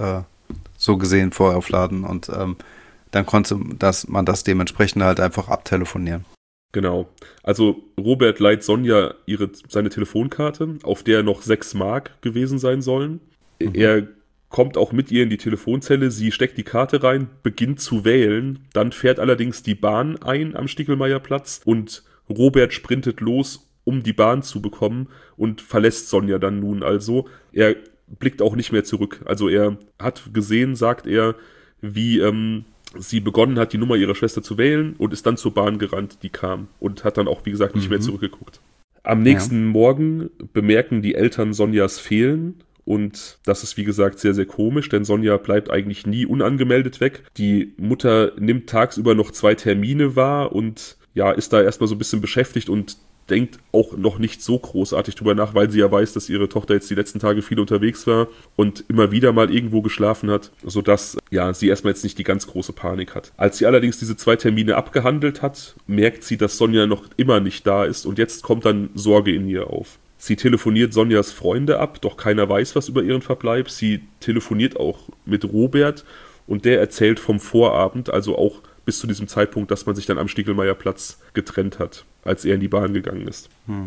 S2: so gesehen voraufladen und dann konnte man das dementsprechend halt einfach abtelefonieren.
S1: Genau. Also Robert leiht Sonja seine Telefonkarte, auf der noch 6 Mark gewesen sein sollen. Er kommt auch mit ihr in die Telefonzelle, sie steckt die Karte rein, beginnt zu wählen, dann fährt allerdings die Bahn ein am Stiegelmeierplatz und Robert sprintet los, um die Bahn zu bekommen und verlässt Sonja dann nun also. Er blickt auch nicht mehr zurück. Also er hat gesehen, sagt er, wie sie begonnen hat, die Nummer ihrer Schwester zu wählen und ist dann zur Bahn gerannt, die kam und hat dann auch, wie gesagt, nicht mehr zurückgeguckt. Am nächsten Morgen bemerken die Eltern Sonjas Fehlen und das ist, wie gesagt, sehr, sehr komisch, denn Sonja bleibt eigentlich nie unangemeldet weg. Die Mutter nimmt tagsüber noch 2 Termine wahr und ja, ist da erstmal so ein bisschen beschäftigt und denkt auch noch nicht so großartig drüber nach, weil sie ja weiß, dass ihre Tochter jetzt die letzten Tage viel unterwegs war und immer wieder mal irgendwo geschlafen hat, sodass ja sie erstmal jetzt nicht die ganz große Panik hat. Als sie allerdings diese 2 Termine abgehandelt hat, merkt sie, dass Sonja noch immer nicht da ist und jetzt kommt dann Sorge in ihr auf. Sie telefoniert Sonjas Freunde ab, doch keiner weiß was über ihren Verbleib. Sie telefoniert auch mit Robert und der erzählt vom Vorabend, also auch bis zu diesem Zeitpunkt, dass man sich dann am Stiegelmeierplatz getrennt hat, als er in die Bahn gegangen ist.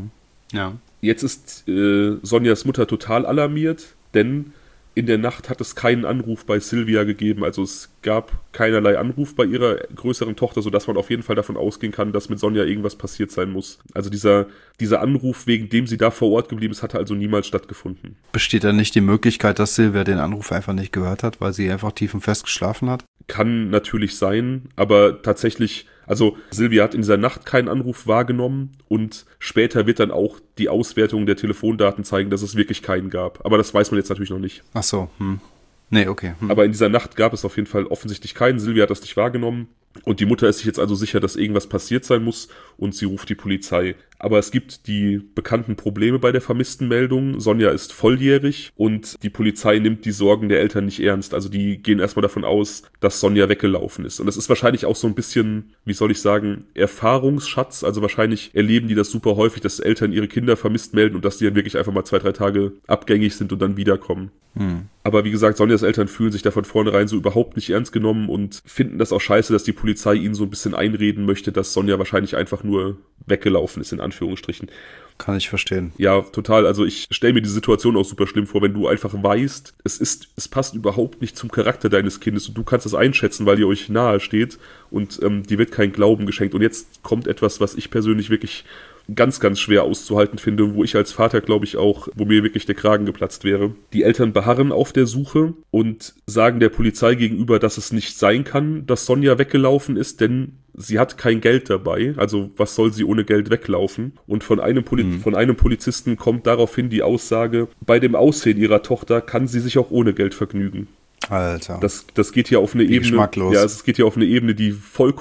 S2: Ja.
S1: Jetzt ist Sonjas Mutter total alarmiert, denn in der Nacht hat es keinen Anruf bei Silvia gegeben. Also es gab keinerlei Anruf bei ihrer größeren Tochter, sodass man auf jeden Fall davon ausgehen kann, dass mit Sonja irgendwas passiert sein muss. Also dieser Anruf, wegen dem sie da vor Ort geblieben ist, hatte also niemals stattgefunden.
S2: Besteht da nicht die Möglichkeit, dass Silvia den Anruf einfach nicht gehört hat, weil sie einfach tiefenfest geschlafen hat?
S1: Kann natürlich sein, aber tatsächlich, also Silvia hat in dieser Nacht keinen Anruf wahrgenommen und später wird dann auch die Auswertung der Telefondaten zeigen, dass es wirklich keinen gab. Aber das weiß man jetzt natürlich noch nicht.
S2: Ach so, Nee, okay.
S1: Aber in dieser Nacht gab es auf jeden Fall offensichtlich keinen. Silvia hat das nicht wahrgenommen. Und die Mutter ist sich jetzt also sicher, dass irgendwas passiert sein muss und sie ruft die Polizei. Aber es gibt die bekannten Probleme bei der vermissten Meldung. Sonja ist volljährig und die Polizei nimmt die Sorgen der Eltern nicht ernst. Also die gehen erstmal davon aus, dass Sonja weggelaufen ist. Und das ist wahrscheinlich auch so ein bisschen, wie soll ich sagen, Erfahrungsschatz. Also wahrscheinlich erleben die das super häufig, dass Eltern ihre Kinder vermisst melden und dass die dann wirklich einfach mal 2-3 Tage abgängig sind und dann wiederkommen. Aber wie gesagt, Sonjas Eltern fühlen sich da von vornherein so überhaupt nicht ernst genommen und finden das auch scheiße, dass die Polizei ihnen so ein bisschen einreden möchte, dass Sonja wahrscheinlich einfach nur weggelaufen ist, in Anführungsstrichen.
S2: Kann ich verstehen.
S1: Ja, total. Also ich stelle mir die Situation auch super schlimm vor, wenn du einfach weißt, es passt überhaupt nicht zum Charakter deines Kindes und du kannst es einschätzen, weil ihr euch nahe steht und dir wird kein Glauben geschenkt. Und jetzt kommt etwas, was ich persönlich wirklich ganz, ganz schwer auszuhalten finde, wo ich als Vater, glaube ich, auch, wo mir wirklich der Kragen geplatzt wäre. Die Eltern beharren auf der Suche und sagen der Polizei gegenüber, dass es nicht sein kann, dass Sonja weggelaufen ist, denn sie hat kein Geld dabei. Also was soll sie ohne Geld weglaufen? Und von einem Polizisten kommt daraufhin die Aussage, bei dem Aussehen ihrer Tochter kann sie sich auch ohne Geld vergnügen.
S2: Alter.
S1: Das geht hier auf eine Ebene.
S2: Geschmacklos.
S1: Ja, es geht hier auf eine Ebene, die vollkommen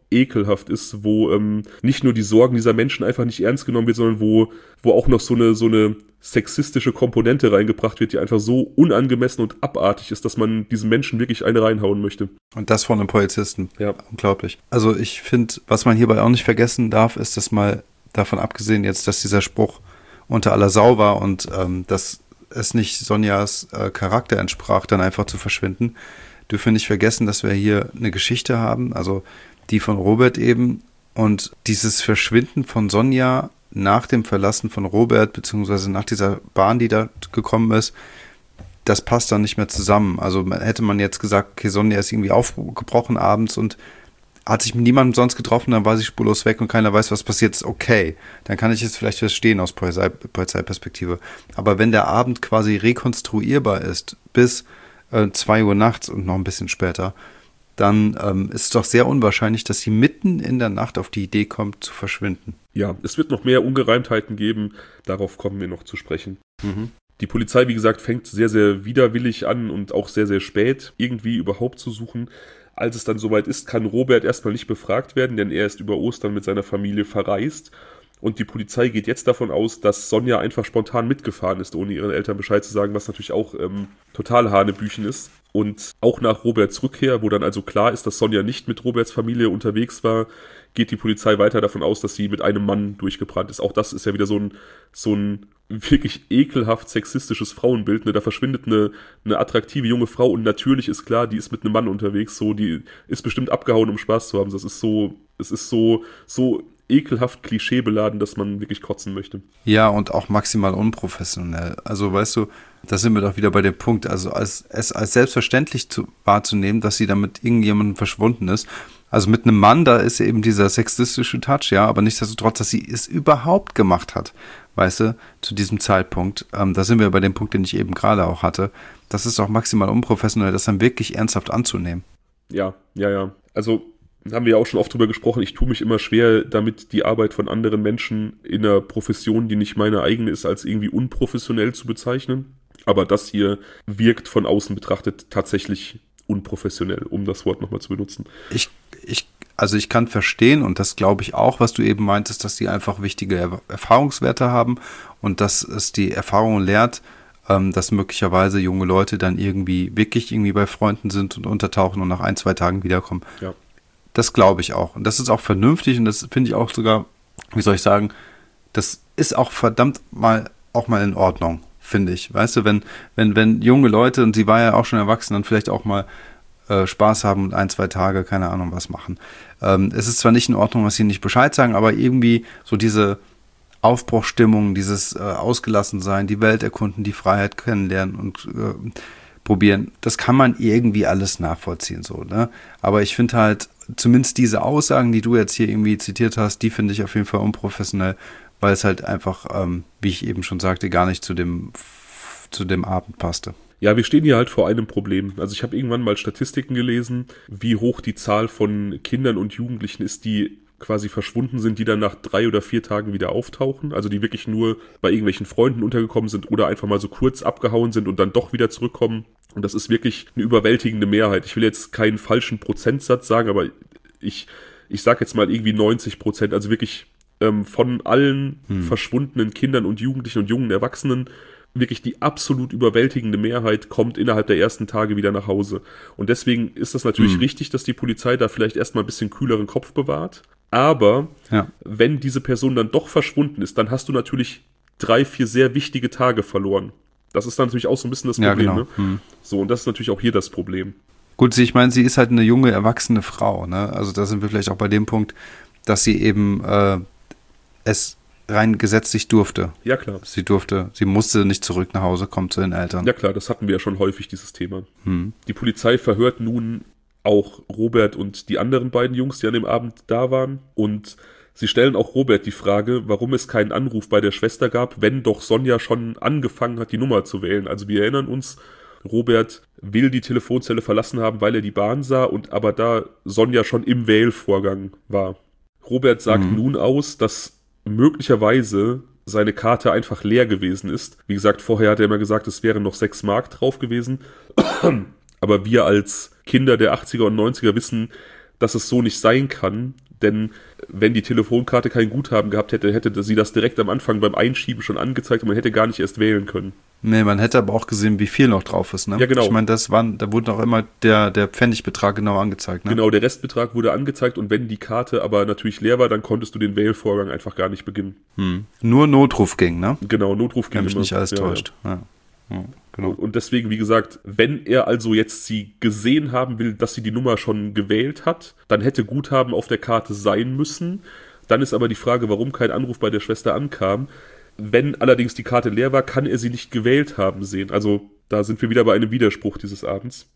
S1: ekelhaft ist, wo nicht nur die Sorgen dieser Menschen einfach nicht ernst genommen wird, sondern wo auch noch so eine sexistische Komponente reingebracht wird, die einfach so unangemessen und abartig ist, dass man diesen Menschen wirklich eine reinhauen möchte.
S2: Und das von einem Polizisten.
S1: Ja.
S2: Unglaublich. Also ich finde, was man hierbei auch nicht vergessen darf, ist, dass mal davon abgesehen jetzt, dass dieser Spruch unter aller Sau war und dass es nicht Sonjas Charakter entsprach, dann einfach zu verschwinden, dürfen wir nicht vergessen, dass wir hier eine Geschichte haben, also die von Robert eben, und dieses Verschwinden von Sonja nach dem Verlassen von Robert, beziehungsweise nach dieser Bahn, die da gekommen ist, das passt dann nicht mehr zusammen. Also hätte man jetzt gesagt, okay, Sonja ist irgendwie aufgebrochen abends und hat sich mit niemandem sonst getroffen, dann war sie spurlos weg und keiner weiß, was passiert ist, okay. Dann kann ich es vielleicht verstehen aus Polizeiperspektive. Aber wenn der Abend quasi rekonstruierbar ist, bis 2 Uhr nachts und noch ein bisschen später, dann ist es doch sehr unwahrscheinlich, dass sie mitten in der Nacht auf die Idee kommt, zu verschwinden.
S1: Ja, es wird noch mehr Ungereimtheiten geben, darauf kommen wir noch zu sprechen.
S2: Mhm.
S1: Die Polizei, wie gesagt, fängt sehr, sehr widerwillig an und auch sehr, sehr spät irgendwie überhaupt zu suchen. Als es dann soweit ist, kann Robert erstmal nicht befragt werden, denn er ist über Ostern mit seiner Familie verreist. Und die Polizei geht jetzt davon aus, dass Sonja einfach spontan mitgefahren ist, ohne ihren Eltern Bescheid zu sagen, was natürlich auch total Hanebüchen ist. Und auch nach Roberts Rückkehr, wo dann also klar ist, dass Sonja nicht mit Roberts Familie unterwegs war, geht die Polizei weiter davon aus, dass sie mit einem Mann durchgebrannt ist. Auch das ist ja wieder so ein wirklich ekelhaft sexistisches Frauenbild. Ne? Da verschwindet eine attraktive junge Frau und natürlich ist klar, die ist mit einem Mann unterwegs. So, die ist bestimmt abgehauen, um Spaß zu haben. Es ist so ekelhaft klischeebeladen, dass man wirklich kotzen möchte.
S2: Ja, und auch maximal unprofessionell. Also weißt du, da sind wir doch wieder bei dem Punkt, also es als selbstverständlich wahrzunehmen, dass sie da mit irgendjemandem verschwunden ist. Also mit einem Mann, da ist eben dieser sexistische Touch, ja, aber nichtsdestotrotz, dass sie es überhaupt gemacht hat, weißt du, zu diesem Zeitpunkt. Da sind wir bei dem Punkt, den ich eben gerade auch hatte. Das ist auch maximal unprofessionell, das dann wirklich ernsthaft anzunehmen.
S1: Ja. Also haben wir ja auch schon oft drüber gesprochen, ich tue mich immer schwer damit, die Arbeit von anderen Menschen in einer Profession, die nicht meine eigene ist, als irgendwie unprofessionell zu bezeichnen. Aber das hier wirkt von außen betrachtet tatsächlich unprofessionell, um das Wort nochmal zu benutzen.
S2: Also ich kann verstehen, und das glaube ich auch, was du eben meintest, dass die einfach wichtige Erfahrungswerte haben und dass es die Erfahrung lehrt, dass möglicherweise junge Leute dann wirklich bei Freunden sind und untertauchen und nach 1-2 Tagen wiederkommen.
S1: Ja.
S2: Das glaube ich auch. Und das ist auch vernünftig und das finde ich auch sogar, wie soll ich sagen, das ist auch verdammt auch mal in Ordnung, finde ich. Weißt du, wenn junge Leute, und sie war ja auch schon erwachsen, dann vielleicht auch mal Spaß haben und 1-2 Tage, keine Ahnung, was machen. Es ist zwar nicht in Ordnung, dass sie nicht Bescheid sagen, aber irgendwie so diese Aufbruchstimmung, dieses Ausgelassensein, die Welt erkunden, die Freiheit kennenlernen und probieren, das kann man irgendwie alles nachvollziehen, so, ne? Aber ich finde halt, zumindest diese Aussagen, die du jetzt hier irgendwie zitiert hast, die finde ich auf jeden Fall unprofessionell, weil es halt einfach, wie ich eben schon sagte, gar nicht zu dem Abend passte.
S1: Ja, wir stehen hier halt vor einem Problem. Also ich habe irgendwann mal Statistiken gelesen, wie hoch die Zahl von Kindern und Jugendlichen ist, die quasi verschwunden sind, die dann nach 3 oder 4 Tagen wieder auftauchen. Also die wirklich nur bei irgendwelchen Freunden untergekommen sind oder einfach mal so kurz abgehauen sind und dann doch wieder zurückkommen. Und das ist wirklich eine überwältigende Mehrheit. Ich will jetzt keinen falschen Prozentsatz sagen, aber ich sage jetzt mal irgendwie 90%. Also wirklich von allen verschwundenen Kindern und Jugendlichen und jungen Erwachsenen wirklich die absolut überwältigende Mehrheit kommt innerhalb der ersten Tage wieder nach Hause. Und deswegen ist das natürlich richtig, dass die Polizei da vielleicht erstmal ein bisschen kühleren Kopf bewahrt. Aber wenn diese Person dann doch verschwunden ist, dann hast du natürlich 3-4 sehr wichtige Tage verloren. Das ist dann natürlich auch so ein bisschen das Problem.
S2: Ja, genau.
S1: Ne? So, und das ist natürlich auch hier das Problem.
S2: Gut, ich meine, sie ist halt eine junge, erwachsene Frau, ne? Also da sind wir vielleicht auch bei dem Punkt, dass sie eben es rein gesetzlich durfte.
S1: Ja, klar.
S2: Sie musste nicht zurück nach Hause kommen zu den Eltern.
S1: Ja, klar, das hatten wir ja schon häufig, dieses Thema. Die Polizei verhört nun auch Robert und die anderen beiden Jungs, die an dem Abend da waren. Und sie stellen auch Robert die Frage, warum es keinen Anruf bei der Schwester gab, wenn doch Sonja schon angefangen hat, die Nummer zu wählen. Also wir erinnern uns, Robert will die Telefonzelle verlassen haben, weil er die Bahn sah und aber da Sonja schon im Wählvorgang war. Robert sagt nun aus, dass möglicherweise seine Karte einfach leer gewesen ist. Wie gesagt, vorher hat er immer gesagt, es wären noch 6 Mark drauf gewesen. Aber wir als Kinder der 80er und 90er wissen, dass es so nicht sein kann, denn wenn die Telefonkarte kein Guthaben gehabt hätte, hätte sie das direkt am Anfang beim Einschieben schon angezeigt und man hätte gar nicht erst wählen können.
S2: Nee, man hätte aber auch gesehen, wie viel noch drauf ist, ne?
S1: Ja, genau.
S2: Ich meine, da wurde auch immer der Pfennigbetrag genau angezeigt, ne?
S1: Genau, der Restbetrag wurde angezeigt und wenn die Karte aber natürlich leer war, dann konntest du den Wählvorgang einfach gar nicht beginnen.
S2: Nur Notruf ging, ne?
S1: Genau, Notruf ging
S2: Wenn mich
S1: immer.
S2: nicht alles täuscht. Ja. Genau.
S1: Und deswegen, wie gesagt, wenn er also jetzt sie gesehen haben will, dass sie die Nummer schon gewählt hat, dann hätte Guthaben auf der Karte sein müssen. Dann ist aber die Frage, warum kein Anruf bei der Schwester ankam. Wenn allerdings die Karte leer war, kann er sie nicht gewählt haben sehen. Also da sind wir wieder bei einem Widerspruch dieses Abends.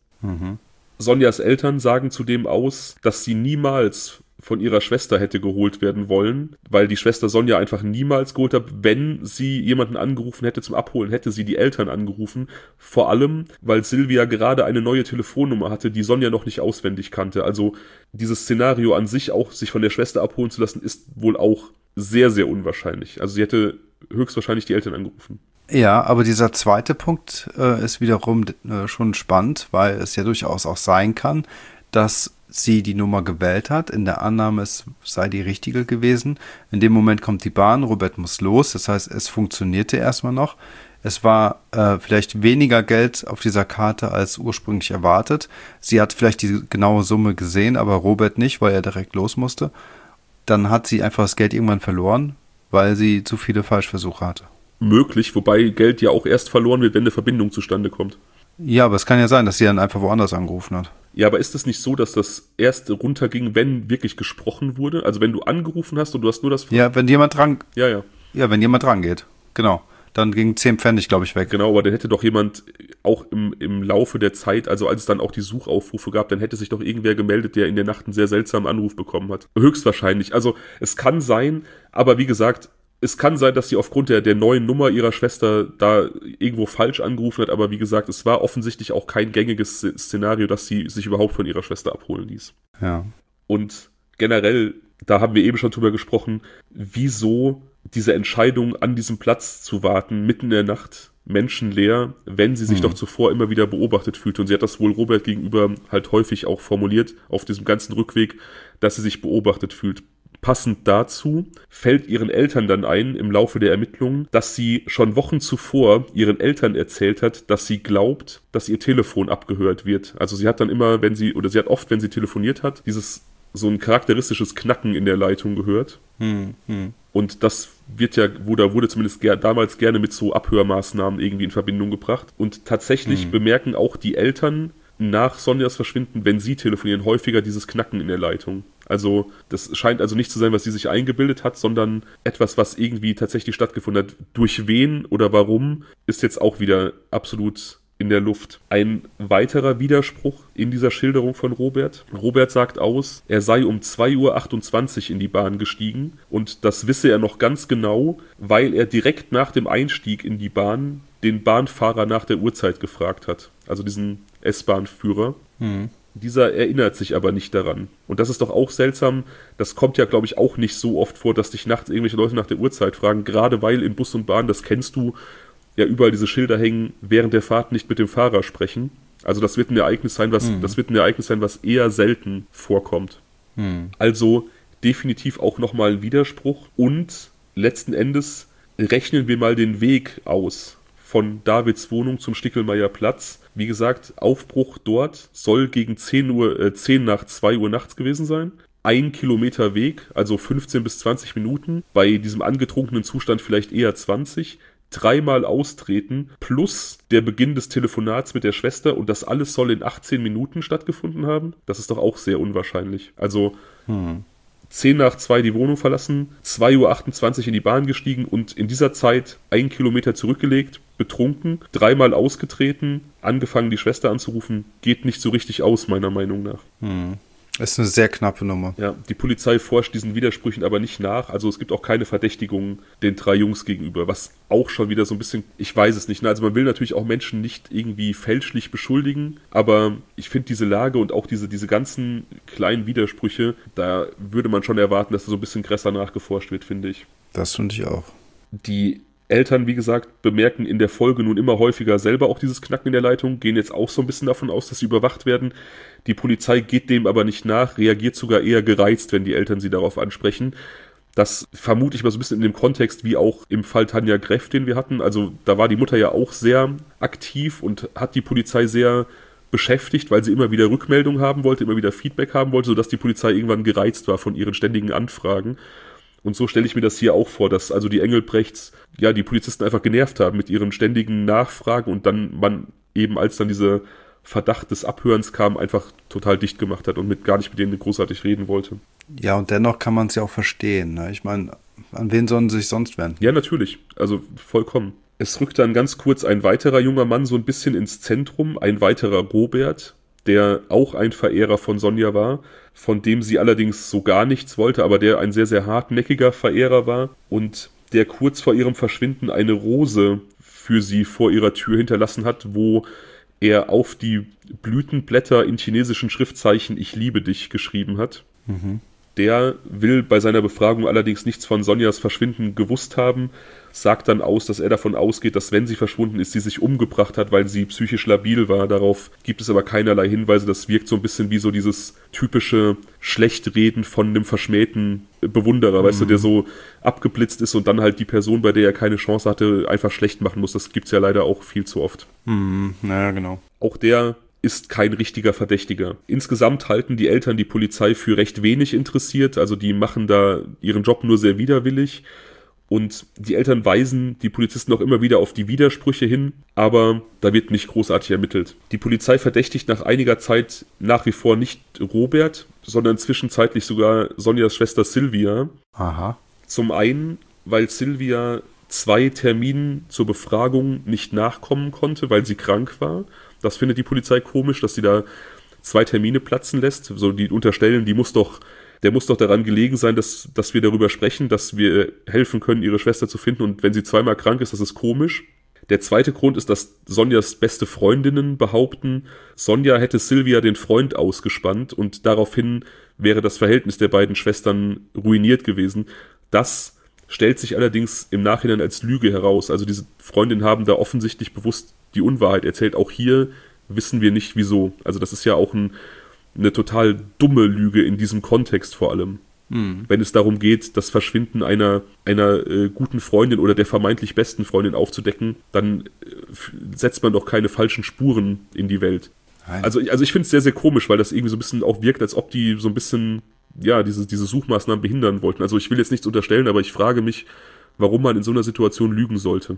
S1: Sonjas Eltern sagen zudem aus, dass sie niemals von ihrer Schwester hätte geholt werden wollen, weil die Schwester Sonja einfach niemals geholt hat. Wenn sie jemanden angerufen hätte zum Abholen, hätte sie die Eltern angerufen. Vor allem, weil Silvia gerade eine neue Telefonnummer hatte, die Sonja noch nicht auswendig kannte. Also dieses Szenario an sich, auch sich von der Schwester abholen zu lassen, ist wohl auch sehr, sehr unwahrscheinlich. Also sie hätte höchstwahrscheinlich die Eltern angerufen.
S2: Ja, aber dieser zweite Punkt ist wiederum schon spannend, weil es ja durchaus auch sein kann, dass sie die Nummer gewählt hat, in der Annahme, es sei die richtige gewesen. In dem Moment kommt die Bahn, Robert muss los, das heißt, es funktionierte erstmal noch. Es war vielleicht weniger Geld auf dieser Karte als ursprünglich erwartet. Sie hat vielleicht die genaue Summe gesehen, aber Robert nicht, weil er direkt los musste. Dann hat sie einfach das Geld irgendwann verloren, weil sie zu viele Falschversuche hatte.
S1: Möglich, wobei Geld ja auch erst verloren wird, wenn eine Verbindung zustande kommt.
S2: Ja, aber es kann ja sein, dass sie dann einfach woanders angerufen hat.
S1: Ja, aber ist es nicht so, dass das erst runterging, wenn wirklich gesprochen wurde? Also wenn du angerufen hast und du hast nur das...
S2: Ja, wenn jemand dran...
S1: Ja,
S2: wenn jemand dran geht. Genau. Dann ging 10 Pfennig, glaube ich, weg.
S1: Genau, aber dann hätte doch jemand auch im Laufe der Zeit, also als es dann auch die Suchaufrufe gab, dann hätte sich doch irgendwer gemeldet, der in der Nacht einen sehr seltsamen Anruf bekommen hat. Höchstwahrscheinlich. Also es kann sein, aber wie gesagt, es kann sein, dass sie aufgrund der neuen Nummer ihrer Schwester da irgendwo falsch angerufen hat, aber wie gesagt, es war offensichtlich auch kein gängiges Szenario, dass sie sich überhaupt von ihrer Schwester abholen ließ.
S2: Ja.
S1: Und generell, da haben wir eben schon drüber gesprochen, wieso diese Entscheidung, an diesem Platz zu warten, mitten in der Nacht, menschenleer, wenn sie sich doch zuvor immer wieder beobachtet fühlte. Und sie hat das wohl Robert gegenüber halt häufig auch formuliert, auf diesem ganzen Rückweg, dass sie sich beobachtet fühlt. Passend dazu fällt ihren Eltern dann ein, im Laufe der Ermittlungen, dass sie schon Wochen zuvor ihren Eltern erzählt hat, dass sie glaubt, dass ihr Telefon abgehört wird. Also sie hat dann immer, sie hat oft, wenn sie telefoniert hat, so ein charakteristisches Knacken in der Leitung gehört. Und das wurde zumindest damals gerne mit so Abhörmaßnahmen irgendwie in Verbindung gebracht. Und tatsächlich bemerken auch die Eltern nach Sonjas Verschwinden, wenn sie telefonieren, häufiger dieses Knacken in der Leitung. Also das scheint also nicht zu sein, was sie sich eingebildet hat, sondern etwas, was irgendwie tatsächlich stattgefunden hat. Durch wen oder warum ist jetzt auch wieder absolut in der Luft. Ein weiterer Widerspruch in dieser Schilderung von Robert. Robert sagt aus, er sei um 2:28 Uhr in die Bahn gestiegen und das wisse er noch ganz genau, weil er direkt nach dem Einstieg in die Bahn den Bahnfahrer nach der Uhrzeit gefragt hat. Also diesen S-Bahn-Führer. Dieser erinnert sich aber nicht daran. Und das ist doch auch seltsam. Das kommt ja, glaube ich, auch nicht so oft vor, dass dich nachts irgendwelche Leute nach der Uhrzeit fragen. Gerade weil in Bus und Bahn, das kennst du, ja überall diese Schilder hängen, während der Fahrt nicht mit dem Fahrer sprechen. Also das wird ein Ereignis sein, was eher selten vorkommt. Also definitiv auch nochmal ein Widerspruch. Und letzten Endes rechnen wir mal den Weg aus von Davids Wohnung zum Stickelmeier Platz. Wie gesagt, Aufbruch dort soll gegen 10 nach 2 Uhr nachts gewesen sein. 1 Kilometer Weg, also 15 bis 20 Minuten. Bei diesem angetrunkenen Zustand vielleicht eher 20. 3-mal austreten plus der Beginn des Telefonats mit der Schwester und das alles soll in 18 Minuten stattgefunden haben. Das ist doch auch sehr unwahrscheinlich. Also 10 nach 2 die Wohnung verlassen, 2:28 Uhr in die Bahn gestiegen und in dieser Zeit 1 Kilometer zurückgelegt, betrunken, 3-mal ausgetreten, angefangen die Schwester anzurufen, geht nicht so richtig aus, meiner Meinung nach.
S2: Ist eine sehr knappe Nummer.
S1: Ja, die Polizei forscht diesen Widersprüchen aber nicht nach. Also es gibt auch keine Verdächtigungen den 3 Jungs gegenüber, was auch schon wieder so ein bisschen, ich weiß es nicht. Also man will natürlich auch Menschen nicht irgendwie fälschlich beschuldigen, aber ich finde diese Lage und auch diese ganzen kleinen Widersprüche, da würde man schon erwarten, dass da so ein bisschen größer nachgeforscht wird, finde ich.
S2: Das finde ich auch.
S1: Die Eltern, wie gesagt, bemerken in der Folge nun immer häufiger selber auch dieses Knacken in der Leitung, gehen jetzt auch so ein bisschen davon aus, dass sie überwacht werden. Die Polizei geht dem aber nicht nach, reagiert sogar eher gereizt, wenn die Eltern sie darauf ansprechen. Das vermute ich mal so ein bisschen in dem Kontext wie auch im Fall Tanja Greff, den wir hatten. Also da war die Mutter ja auch sehr aktiv und hat die Polizei sehr beschäftigt, weil sie immer wieder Rückmeldung haben wollte, immer wieder Feedback haben wollte, sodass die Polizei irgendwann gereizt war von ihren ständigen Anfragen. Und so stelle ich mir das hier auch vor, dass also die Engelbrechts ja die Polizisten einfach genervt haben mit ihren ständigen Nachfragen und dann man eben, als dann dieser Verdacht des Abhörens kam, einfach total dicht gemacht hat und gar nicht mit denen großartig reden wollte.
S2: Ja, und dennoch kann man es ja auch verstehen. Ne? Ich meine, an wen sollen sie sich sonst wenden?
S1: Ja, natürlich. Also vollkommen. Es rückt dann ganz kurz ein weiterer junger Mann so ein bisschen ins Zentrum, ein weiterer Robert, der auch ein Verehrer von Sonja war, von dem sie allerdings so gar nichts wollte, aber der ein sehr, sehr hartnäckiger Verehrer war und der kurz vor ihrem Verschwinden eine Rose für sie vor ihrer Tür hinterlassen hat, wo er auf die Blütenblätter in chinesischen Schriftzeichen "Ich liebe dich" geschrieben hat. Mhm. Der will bei seiner Befragung allerdings nichts von Sonjas Verschwinden gewusst haben, sagt dann aus, dass er davon ausgeht, dass wenn sie verschwunden ist, sie sich umgebracht hat, weil sie psychisch labil war. Darauf gibt es aber keinerlei Hinweise. Das wirkt so ein bisschen wie so dieses typische Schlechtreden von einem verschmähten Bewunderer, weißt du, der so abgeblitzt ist und dann halt die Person, bei der er keine Chance hatte, einfach schlecht machen muss. Das gibt's ja leider auch viel zu oft.
S2: Naja, genau.
S1: Auch der ist kein richtiger Verdächtiger. Insgesamt halten die Eltern die Polizei für recht wenig interessiert, also die machen da ihren Job nur sehr widerwillig und die Eltern weisen die Polizisten auch immer wieder auf die Widersprüche hin, aber da wird nicht großartig ermittelt. Die Polizei verdächtigt nach einiger Zeit nach wie vor nicht Robert, sondern zwischenzeitlich sogar Sonjas Schwester Silvia.
S2: Aha.
S1: Zum einen, weil Silvia 2 Terminen zur Befragung nicht nachkommen konnte, weil sie krank war. Das findet die Polizei komisch, dass sie da 2 Termine platzen lässt. So, die unterstellen, der muss doch daran gelegen sein, dass wir darüber sprechen, dass wir helfen können, ihre Schwester zu finden. Und wenn sie zweimal krank ist, das ist komisch. Der zweite Grund ist, dass Sonjas beste Freundinnen behaupten, Sonja hätte Silvia den Freund ausgespannt und daraufhin wäre das Verhältnis der beiden Schwestern ruiniert gewesen. Das stellt sich allerdings im Nachhinein als Lüge heraus. Also diese Freundinnen haben da offensichtlich bewusst die Unwahrheit erzählt. Auch hier wissen wir nicht, wieso. Also das ist ja auch eine total dumme Lüge in diesem Kontext vor allem. Wenn es darum geht, das Verschwinden einer guten Freundin oder der vermeintlich besten Freundin aufzudecken, dann setzt man doch keine falschen Spuren in die Welt. Nein. Also ich finde es sehr, sehr komisch, weil das irgendwie so ein bisschen auch wirkt, als ob die so ein bisschen, ja, diese Suchmaßnahmen behindern wollten. Also ich will jetzt nichts unterstellen, aber ich frage mich, warum man in so einer Situation lügen sollte.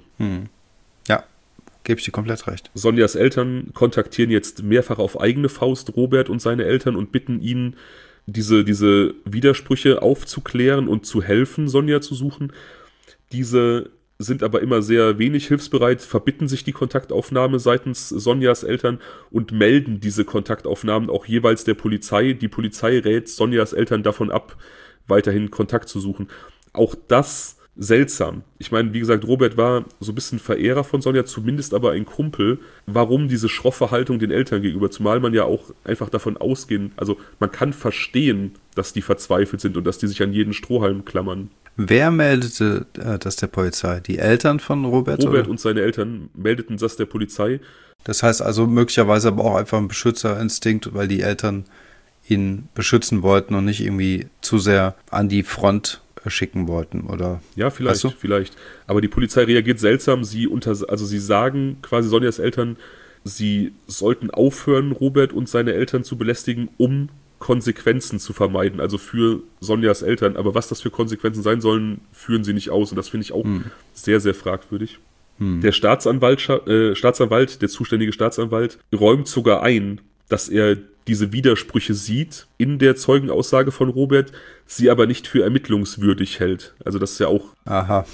S2: Ja, gebe ich dir komplett recht.
S1: Sonjas Eltern kontaktieren jetzt mehrfach auf eigene Faust Robert und seine Eltern und bitten ihn, diese Widersprüche aufzuklären und zu helfen, Sonja zu suchen. Diese sind aber immer sehr wenig hilfsbereit, verbitten sich die Kontaktaufnahme seitens Sonjas Eltern und melden diese Kontaktaufnahmen auch jeweils der Polizei. Die Polizei rät Sonjas Eltern davon ab, weiterhin Kontakt zu suchen. Auch das seltsam. Ich meine, wie gesagt, Robert war so ein bisschen Verehrer von Sonja, zumindest aber ein Kumpel. Warum diese schroffe Haltung den Eltern gegenüber? Zumal man ja auch einfach davon ausgehen, also man kann verstehen, dass die verzweifelt sind und dass die sich an jeden Strohhalm klammern.
S2: Wer meldete das der Polizei? Die Eltern von Robert?
S1: Robert und seine Eltern meldeten das der Polizei.
S2: Das heißt also möglicherweise aber auch einfach ein Beschützerinstinkt, weil die Eltern ihn beschützen wollten und nicht irgendwie zu sehr an die Front schicken wollten, oder?
S1: Ja, vielleicht. Aber die Polizei reagiert seltsam. Sie sagen quasi Sonjas Eltern, sie sollten aufhören, Robert und seine Eltern zu belästigen, um Konsequenzen zu vermeiden, also für Sonjas Eltern. Aber was das für Konsequenzen sein sollen, führen sie nicht aus. Und das finde ich auch sehr, sehr fragwürdig. Der Staatsanwalt, der zuständige Staatsanwalt, räumt sogar ein, dass er diese Widersprüche sieht in der Zeugenaussage von Robert, sie aber nicht für ermittlungswürdig hält. Also das ist ja auch...
S2: Aha.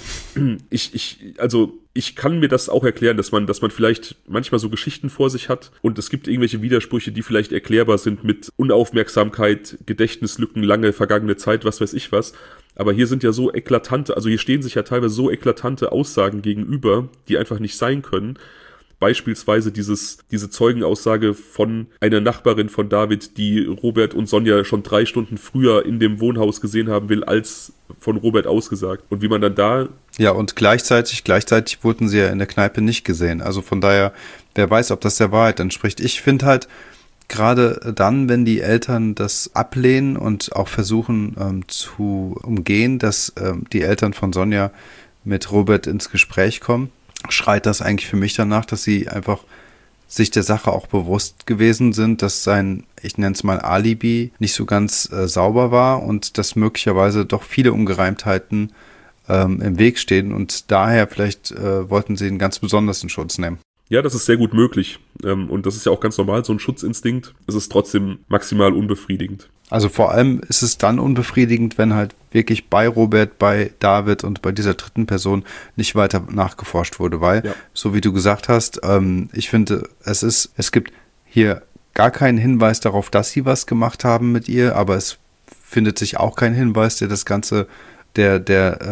S1: Ich kann mir das auch erklären, dass man vielleicht manchmal so Geschichten vor sich hat und es gibt irgendwelche Widersprüche, die vielleicht erklärbar sind mit Unaufmerksamkeit, Gedächtnislücken, lange vergangene Zeit, was weiß ich was. Aber hier sind ja so eklatante, also hier stehen sich ja teilweise so eklatante Aussagen gegenüber, die einfach nicht sein können. Beispielsweise diese Zeugenaussage von einer Nachbarin von David, die Robert und Sonja schon 3 Stunden früher in dem Wohnhaus gesehen haben will, als von Robert ausgesagt. Und wie man dann da...
S2: Ja, und gleichzeitig wurden sie ja in der Kneipe nicht gesehen. Also von daher, wer weiß, ob das der Wahrheit entspricht. Ich finde halt, gerade dann, wenn die Eltern das ablehnen und auch versuchen zu umgehen, dass die Eltern von Sonja mit Robert ins Gespräch kommen, schreit das eigentlich für mich danach, dass sie einfach sich der Sache auch bewusst gewesen sind, dass sein, ich nenne es mal Alibi, nicht so ganz sauber war und dass möglicherweise doch viele Ungereimtheiten im Weg stehen und daher vielleicht wollten sie ihn ganz besonders in Schutz nehmen.
S1: Ja, das ist sehr gut möglich. Und das ist ja auch ganz normal, so ein Schutzinstinkt. Es ist trotzdem maximal unbefriedigend.
S2: Also vor allem ist es dann unbefriedigend, wenn halt wirklich bei Robert, bei David und bei dieser dritten Person nicht weiter nachgeforscht wurde, weil, so wie du gesagt hast, ich finde, es gibt hier gar keinen Hinweis darauf, dass sie was gemacht haben mit ihr, aber es findet sich auch kein Hinweis, der das Ganze, der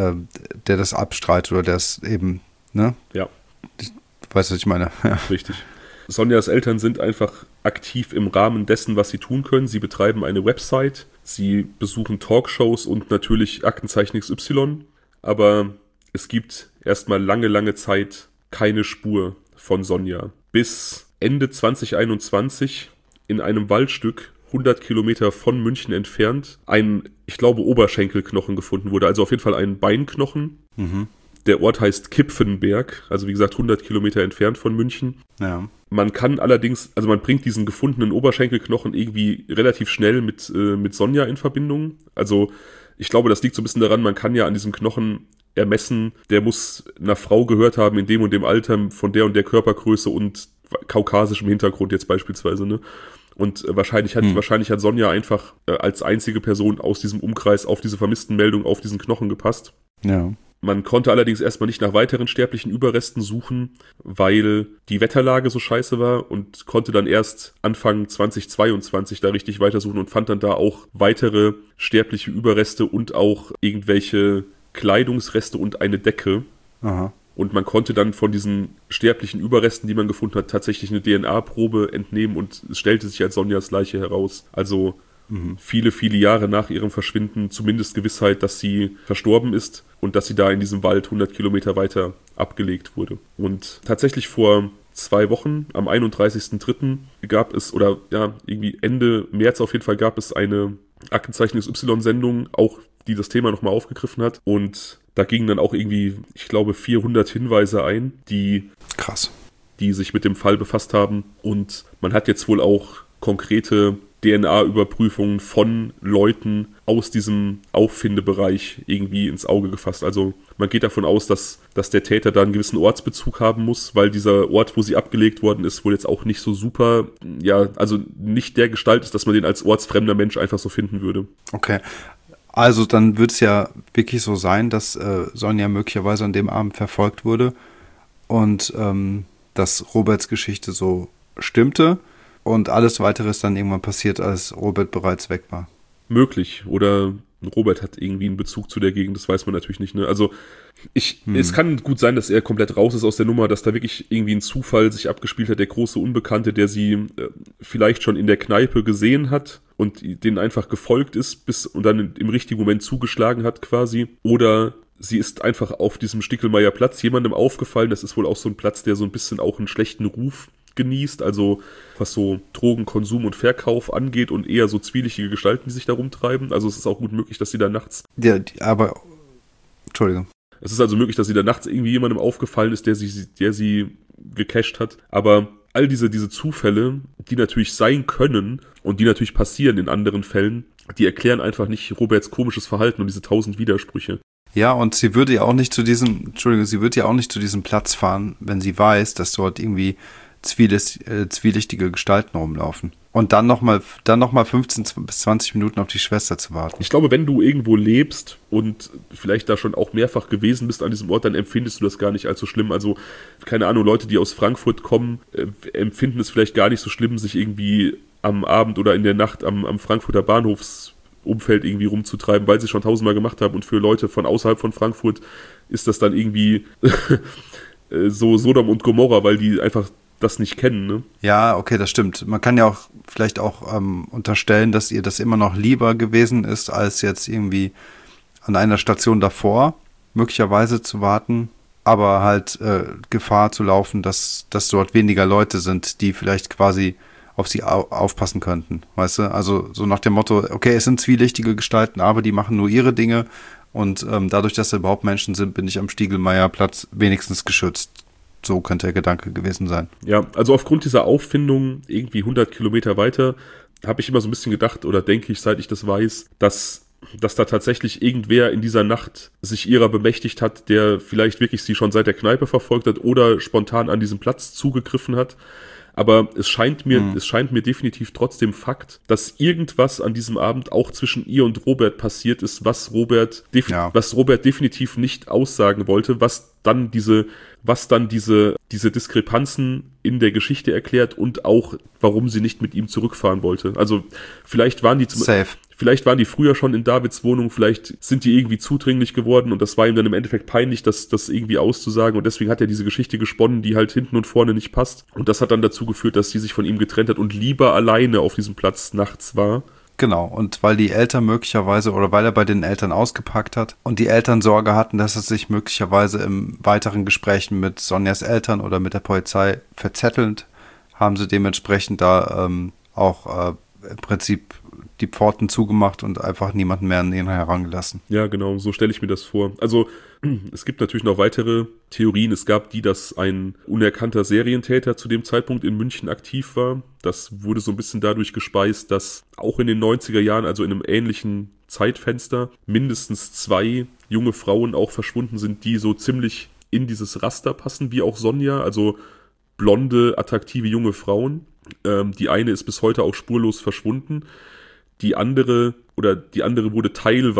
S2: das abstreitet oder der es eben, ne?
S1: Ja.
S2: Weißt du, was ich meine? Ja.
S1: Richtig. Sonjas Eltern sind einfach aktiv im Rahmen dessen, was sie tun können. Sie betreiben eine Website, sie besuchen Talkshows und natürlich Aktenzeichen XY. Aber es gibt erstmal lange Zeit keine Spur von Sonja. Bis Ende 2021 in einem Waldstück 100 Kilometer von München entfernt ein, ich glaube, Oberschenkelknochen gefunden wurde. Also auf jeden Fall ein Beinknochen. Mhm. Der Ort heißt Kipfenberg, also wie gesagt 100 Kilometer entfernt von München.
S2: Ja.
S1: Man kann allerdings, also man bringt diesen gefundenen Oberschenkelknochen irgendwie relativ schnell mit Sonja in Verbindung. Also ich glaube, das liegt so ein bisschen daran, man kann ja an diesem Knochen ermessen, der muss einer Frau gehört haben in dem und dem Alter, von der und der Körpergröße und kaukasischem Hintergrund jetzt beispielsweise, ne? Und wahrscheinlich hat Sonja einfach als einzige Person aus diesem Umkreis auf diese Vermisstenmeldung auf diesen Knochen gepasst.
S2: Ja.
S1: Man konnte allerdings erstmal nicht nach weiteren sterblichen Überresten suchen, weil die Wetterlage so scheiße war und konnte dann erst Anfang 2022 da richtig weitersuchen und fand dann da auch weitere sterbliche Überreste und auch irgendwelche Kleidungsreste und eine Decke.
S2: Aha.
S1: Und man konnte dann von diesen sterblichen Überresten, die man gefunden hat, tatsächlich eine DNA-Probe entnehmen und es stellte sich als Sonjas Leiche heraus. Also viele Jahre nach ihrem Verschwinden zumindest Gewissheit, dass sie verstorben ist und dass sie da in diesem Wald 100 Kilometer weiter abgelegt wurde. Und tatsächlich vor 2 Wochen, am 31.03. gab es, oder ja, irgendwie Ende März auf jeden Fall gab es eine Aktenzeichen XY-Sendung, auch die das Thema nochmal aufgegriffen hat. Und da gingen dann auch irgendwie, ich glaube, 400 Hinweise ein, die sich mit dem Fall befasst haben. Und man hat jetzt wohl auch konkrete DNA-Überprüfungen von Leuten aus diesem Auffindebereich irgendwie ins Auge gefasst. Also man geht davon aus, dass der Täter da einen gewissen Ortsbezug haben muss, weil dieser Ort, wo sie abgelegt worden ist, wohl jetzt auch nicht so super, ja, also nicht der Gestalt ist, dass man den als ortsfremder Mensch einfach so finden würde.
S2: Okay. Also dann wird es ja wirklich so sein, dass Sonja möglicherweise an dem Abend verfolgt wurde und dass Roberts Geschichte so stimmte. Und alles Weitere ist dann irgendwann passiert, als Robert bereits weg war.
S1: Möglich. Oder Robert hat irgendwie einen Bezug zu der Gegend, das weiß man natürlich nicht. Ne? Also es kann gut sein, dass er komplett raus ist aus der Nummer, dass da wirklich irgendwie ein Zufall sich abgespielt hat, der große Unbekannte, der sie vielleicht schon in der Kneipe gesehen hat und denen einfach gefolgt ist und dann im richtigen Moment zugeschlagen hat quasi. Oder sie ist einfach auf diesem Stickelmeier Platz jemandem aufgefallen. Das ist wohl auch so ein Platz, der so ein bisschen auch einen schlechten Ruf genießt, also was so Drogenkonsum und Verkauf angeht und eher so zwielichtige Gestalten, die sich da rumtreiben. Also es ist auch gut möglich, dass sie da nachts...
S2: Entschuldigung.
S1: Es ist also möglich, dass sie da nachts irgendwie jemandem aufgefallen ist, der sie gecached hat. Aber all diese Zufälle, die natürlich sein können und die natürlich passieren in anderen Fällen, die erklären einfach nicht Roberts komisches Verhalten und diese 1000 Widersprüche.
S2: Ja, und sie würde ja auch nicht zu diesem Platz fahren, wenn sie weiß, dass dort irgendwie zwielichtige Gestalten rumlaufen. Und dann nochmal 15 bis 20 Minuten auf die Schwester zu warten.
S1: Ich glaube, wenn du irgendwo lebst und vielleicht da schon auch mehrfach gewesen bist an diesem Ort, dann empfindest du das gar nicht als so schlimm. Also, keine Ahnung, Leute, die aus Frankfurt kommen, empfinden es vielleicht gar nicht so schlimm, sich irgendwie am Abend oder in der Nacht am Frankfurter Bahnhofsumfeld irgendwie rumzutreiben, weil sie es schon 1000-mal gemacht haben. Und für Leute von außerhalb von Frankfurt ist das dann irgendwie so Sodom und Gomorra, weil die einfach das nicht kennen, ne?
S2: Ja, okay, das stimmt. Man kann ja auch vielleicht auch unterstellen, dass ihr das immer noch lieber gewesen ist, als jetzt irgendwie an einer Station davor möglicherweise zu warten, aber halt Gefahr zu laufen, dass dort weniger Leute sind, die vielleicht quasi auf sie aufpassen könnten, weißt du? Also so nach dem Motto, okay, es sind zwielichtige Gestalten, aber die machen nur ihre Dinge und dadurch, dass da überhaupt Menschen sind, bin ich am Stiegelmeierplatz wenigstens geschützt. So könnte der Gedanke gewesen sein.
S1: Ja, also aufgrund dieser Auffindung irgendwie 100 Kilometer weiter habe ich immer so ein bisschen gedacht oder denke ich, seit ich das weiß, dass da tatsächlich irgendwer in dieser Nacht sich ihrer bemächtigt hat, der vielleicht wirklich sie schon seit der Kneipe verfolgt hat oder spontan an diesem Platz zugegriffen hat. Aber es scheint mir definitiv trotzdem Fakt, dass irgendwas an diesem Abend auch zwischen ihr und Robert passiert ist, was Robert definitiv nicht aussagen wollte, was dann diese Diskrepanzen in der Geschichte erklärt und auch, warum sie nicht mit ihm zurückfahren wollte. Also vielleicht waren die früher schon in Davids Wohnung, vielleicht sind die irgendwie zudringlich geworden und das war ihm dann im Endeffekt peinlich, das irgendwie auszusagen und deswegen hat er diese Geschichte gesponnen, die halt hinten und vorne nicht passt. Und das hat dann dazu geführt, dass sie sich von ihm getrennt hat und lieber alleine auf diesem Platz nachts war.
S2: Genau, und weil die Eltern möglicherweise oder weil er bei den Eltern ausgepackt hat und die Eltern Sorge hatten, dass es sich möglicherweise im weiteren Gesprächen mit Sonjas Eltern oder mit der Polizei verzettelt, haben sie dementsprechend da auch im Prinzip die Pforten zugemacht und einfach niemanden mehr an ihn herangelassen.
S1: Ja, genau, so stelle ich mir das vor. Also es gibt natürlich noch weitere Theorien. Es gab die, dass ein unerkannter Serientäter zu dem Zeitpunkt in München aktiv war. Das wurde so ein bisschen dadurch gespeist, dass auch in den 90er Jahren, also in einem ähnlichen Zeitfenster, mindestens 2 junge Frauen auch verschwunden sind, die so ziemlich in dieses Raster passen, wie auch Sonja, also blonde, attraktive junge Frauen. Die eine ist bis heute auch spurlos verschwunden. Die andere wurde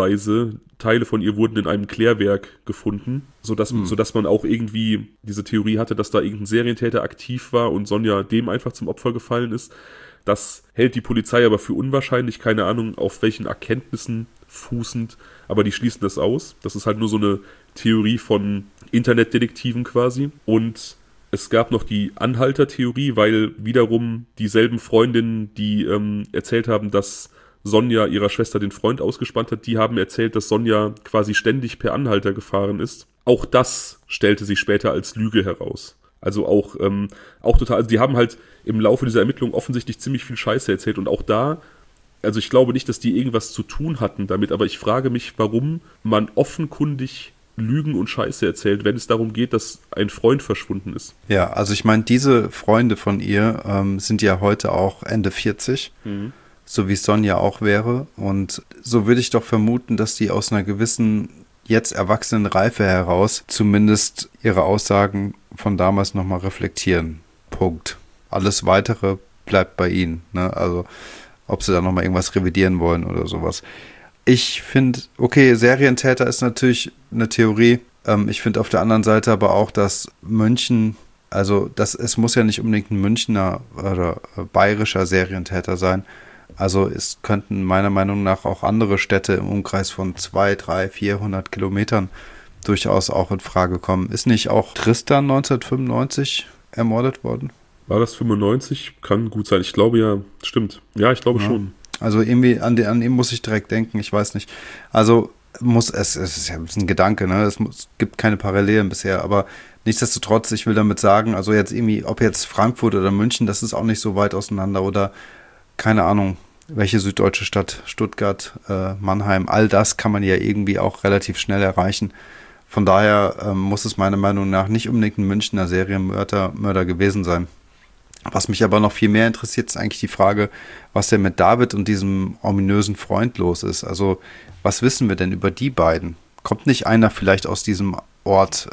S1: Teile von ihr wurden in einem Klärwerk gefunden, sodass man auch irgendwie diese Theorie hatte, dass da irgendein Serientäter aktiv war und Sonja dem einfach zum Opfer gefallen ist. Das hält die Polizei aber für unwahrscheinlich, keine Ahnung, auf welchen Erkenntnissen fußend, aber die schließen das aus. Das ist halt nur so eine Theorie von Internetdetektiven quasi. Und es gab noch die Anhalter-Theorie, weil wiederum dieselben Freundinnen, die erzählt haben, dass Sonja ihrer Schwester den Freund ausgespannt hat, die haben erzählt, dass Sonja quasi ständig per Anhalter gefahren ist. Auch das stellte sich später als Lüge heraus. Also auch total, also die haben halt im Laufe dieser Ermittlungen offensichtlich ziemlich viel Scheiße erzählt und auch da, also ich glaube nicht, dass die irgendwas zu tun hatten damit, aber ich frage mich, warum man offenkundig Lügen und Scheiße erzählt, wenn es darum geht, dass ein Freund verschwunden ist.
S2: Ja, also ich meine, diese Freunde von ihr sind ja heute auch Ende 40. So wie Sonja auch wäre. Und so würde ich doch vermuten, dass die aus einer gewissen, jetzt erwachsenen Reife heraus zumindest ihre Aussagen von damals nochmal reflektieren. Punkt. Alles Weitere bleibt bei ihnen. Ne? Also ob sie da nochmal irgendwas revidieren wollen oder sowas. Ich finde, okay, Serientäter ist natürlich eine Theorie. Ich finde auf der anderen Seite aber auch, dass München, also es muss ja nicht unbedingt ein Münchner oder bayerischer Serientäter sein. Also es könnten meiner Meinung nach auch andere Städte im Umkreis von 200, 300, 400 Kilometern durchaus auch in Frage kommen. Ist nicht auch Tristan 1995 ermordet worden?
S1: War das 95? Kann gut sein. Ich glaube ja, stimmt. Ja, ich glaube schon.
S2: Also irgendwie an ihn muss ich direkt denken, ich weiß nicht. Also es ist ja ein Gedanke, ne? Es gibt keine Parallelen bisher, aber nichtsdestotrotz, ich will damit sagen, also jetzt irgendwie, ob jetzt Frankfurt oder München, das ist auch nicht so weit auseinander oder keine Ahnung, welche süddeutsche Stadt, Stuttgart, Mannheim, all das kann man ja irgendwie auch relativ schnell erreichen. Von daher muss es meiner Meinung nach nicht unbedingt ein Münchner Serienmörder gewesen sein. Was mich aber noch viel mehr interessiert, ist eigentlich die Frage, was denn mit David und diesem ominösen Freund los ist. Also, was wissen wir denn über die beiden? Kommt nicht einer vielleicht aus diesem Ort,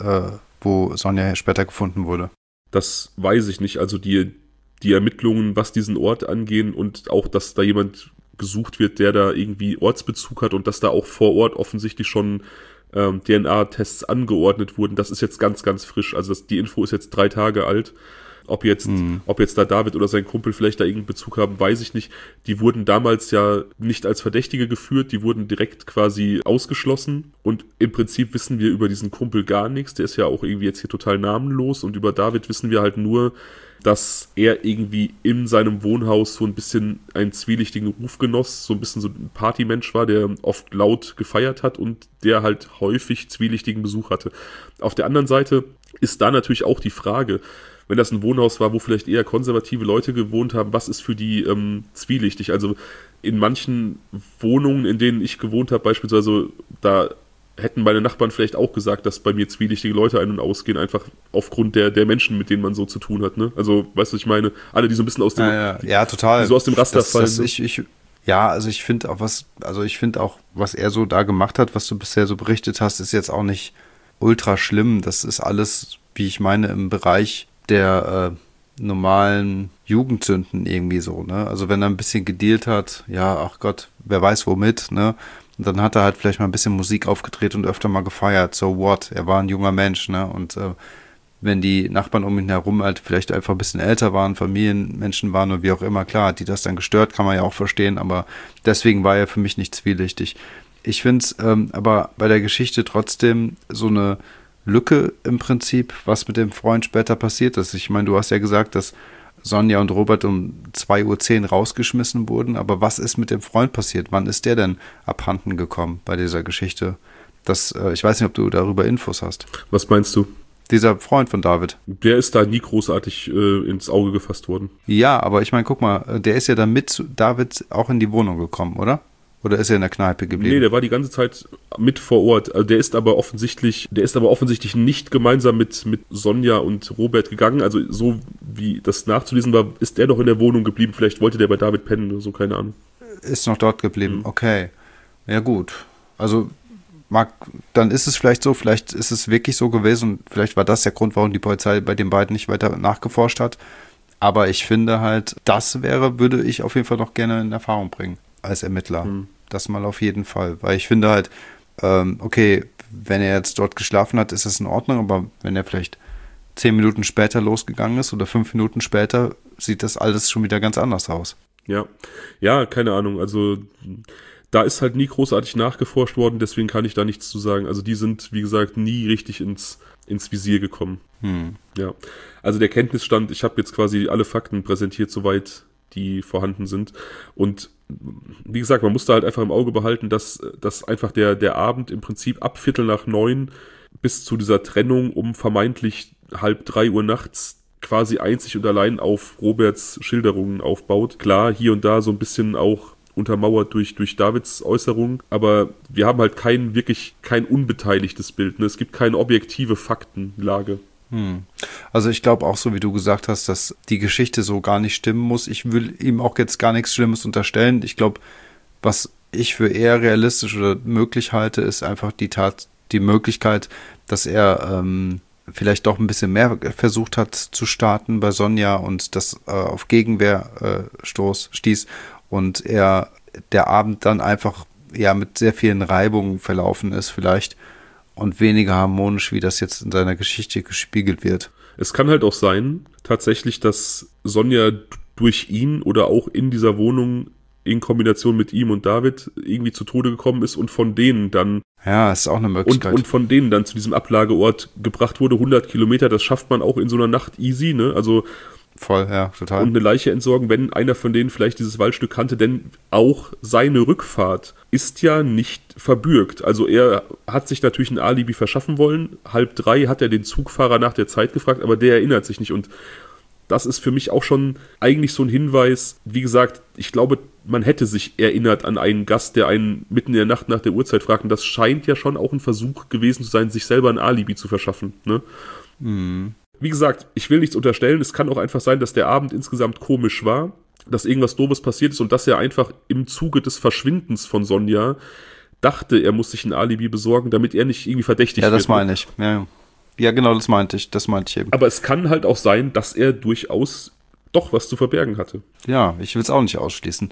S2: wo Sonja später gefunden wurde?
S1: Das weiß ich nicht. Also die Ermittlungen, was diesen Ort angehen und auch, dass da jemand gesucht wird, der da irgendwie Ortsbezug hat und dass da auch vor Ort offensichtlich schon DNA-Tests angeordnet wurden, das ist jetzt ganz, ganz frisch. Also die Info ist jetzt 3 Tage alt. Ob jetzt da David oder sein Kumpel vielleicht da irgendeinen Bezug haben, weiß ich nicht. Die wurden damals ja nicht als Verdächtige geführt, die wurden direkt quasi ausgeschlossen und im Prinzip wissen wir über diesen Kumpel gar nichts. Der ist ja auch irgendwie jetzt hier total namenlos und über David wissen wir halt nur, dass er irgendwie in seinem Wohnhaus so ein bisschen einen zwielichtigen Ruf genoss, so ein bisschen so ein Partymensch war, der oft laut gefeiert hat und der halt häufig zwielichtigen Besuch hatte. Auf der anderen Seite ist da natürlich auch die Frage, wenn das ein Wohnhaus war, wo vielleicht eher konservative Leute gewohnt haben, was ist für die zwielichtig? Also in manchen Wohnungen, in denen ich gewohnt habe, beispielsweise, da hätten meine Nachbarn vielleicht auch gesagt, dass bei mir zwielichtige Leute ein- und ausgehen, einfach aufgrund der Menschen, mit denen man so zu tun hat, ne? Also, weißt du, ich meine, alle, die so ein bisschen aus dem,
S2: ja, total.
S1: Die so aus dem Raster fallen.
S2: Ich finde auch, was er so da gemacht hat, was du bisher so berichtet hast, ist jetzt auch nicht ultra schlimm. Das ist alles, wie ich meine, im Bereich der normalen Jugendsünden irgendwie so, ne? Also wenn er ein bisschen gedealt hat, ja, ach Gott, wer weiß womit, ne? Und dann hat er halt vielleicht mal ein bisschen Musik aufgedreht und öfter mal gefeiert. So what? Er war ein junger Mensch, ne? Und wenn die Nachbarn um ihn herum halt vielleicht einfach ein bisschen älter waren, Familienmenschen waren und wie auch immer, klar, hat die das dann gestört, kann man ja auch verstehen, aber deswegen war er für mich nicht zwielichtig. Ich finde es aber bei der Geschichte trotzdem so eine Lücke im Prinzip, was mit dem Freund später passiert ist. Ich meine, du hast ja gesagt, dass Sonja und Robert um 2:10 Uhr rausgeschmissen wurden, aber was ist mit dem Freund passiert? Wann ist der denn abhanden gekommen bei dieser Geschichte? Ich weiß nicht, ob du darüber Infos hast.
S1: Was meinst du?
S2: Dieser Freund von David.
S1: Der ist da nie großartig ins Auge gefasst worden.
S2: Ja, aber ich meine, guck mal, der ist ja dann mit David auch in die Wohnung gekommen, oder? Oder ist er in der Kneipe geblieben?
S1: Nee, der war die ganze Zeit mit vor Ort. Also der ist aber offensichtlich nicht gemeinsam mit Sonja und Robert gegangen. Also so wie das nachzulesen war, ist er doch in der Wohnung geblieben. Vielleicht wollte der bei David pennen oder so, keine Ahnung.
S2: Ist noch dort geblieben, okay. Ja gut. Also dann ist es vielleicht so, vielleicht ist es wirklich so gewesen und vielleicht war das der Grund, warum die Polizei bei den beiden nicht weiter nachgeforscht hat. Aber ich finde halt, würde ich auf jeden Fall noch gerne in Erfahrung bringen als Ermittler. Das mal auf jeden Fall. Weil ich finde halt, okay, wenn er jetzt dort geschlafen hat, ist das in Ordnung, aber wenn er vielleicht 10 Minuten später losgegangen ist oder 5 Minuten später, sieht das alles schon wieder ganz anders aus.
S1: Ja, keine Ahnung. Also da ist halt nie großartig nachgeforscht worden, deswegen kann ich da nichts zu sagen. Also die sind, wie gesagt, nie richtig ins Visier gekommen. Ja, also der Kenntnisstand, ich habe jetzt quasi alle Fakten präsentiert, soweit die vorhanden sind. Und wie gesagt, man muss da halt einfach im Auge behalten, dass einfach der Abend im Prinzip ab 8:45 bis zu dieser Trennung um vermeintlich 2:30 Uhr nachts quasi einzig und allein auf Roberts Schilderungen aufbaut. Klar, hier und da so ein bisschen auch untermauert durch Davids Äußerungen, aber wir haben halt kein unbeteiligtes Bild. Ne? Es gibt keine objektive Faktenlage.
S2: Also ich glaube auch so, wie du gesagt hast, dass die Geschichte so gar nicht stimmen muss. Ich will ihm auch jetzt gar nichts Schlimmes unterstellen. Ich glaube, was ich für eher realistisch oder möglich halte, ist einfach die Möglichkeit, dass er vielleicht doch ein bisschen mehr versucht hat zu starten bei Sonja und das auf Gegenwehr stieß und der Abend dann einfach mit sehr vielen Reibungen verlaufen ist vielleicht und weniger harmonisch, wie das jetzt in seiner Geschichte gespiegelt wird.
S1: Es kann halt auch sein, tatsächlich, dass Sonja durch ihn oder auch in dieser Wohnung in Kombination mit ihm und David irgendwie zu Tode gekommen ist und von denen dann
S2: ist auch eine Möglichkeit.
S1: Und von denen dann zu diesem Ablageort gebracht wurde, 100 Kilometer, das schafft man auch in so einer Nacht easy, ne? Also
S2: voll, ja, total.
S1: Und eine Leiche entsorgen, wenn einer von denen vielleicht dieses Waldstück kannte, denn auch seine Rückfahrt ist ja nicht verbürgt. Also er hat sich natürlich ein Alibi verschaffen wollen. 2:30 hat er den Zugfahrer nach der Zeit gefragt, aber der erinnert sich nicht. Und das ist für mich auch schon eigentlich so ein Hinweis. Wie gesagt, ich glaube, man hätte sich erinnert an einen Gast, der einen mitten in der Nacht nach der Uhrzeit fragt. Und das scheint ja schon auch ein Versuch gewesen zu sein, sich selber ein Alibi zu verschaffen. Ne? Wie gesagt, ich will nichts unterstellen. Es kann auch einfach sein, dass der Abend insgesamt komisch war, dass irgendwas Doofes passiert ist und dass er einfach im Zuge des Verschwindens von Sonja dachte, er muss sich ein Alibi besorgen, damit er nicht irgendwie verdächtig wird.
S2: Ja, das meine ich. Ja, genau, das meinte ich eben.
S1: Aber es kann halt auch sein, dass er durchaus doch was zu verbergen hatte.
S2: Ja, ich will es auch nicht ausschließen.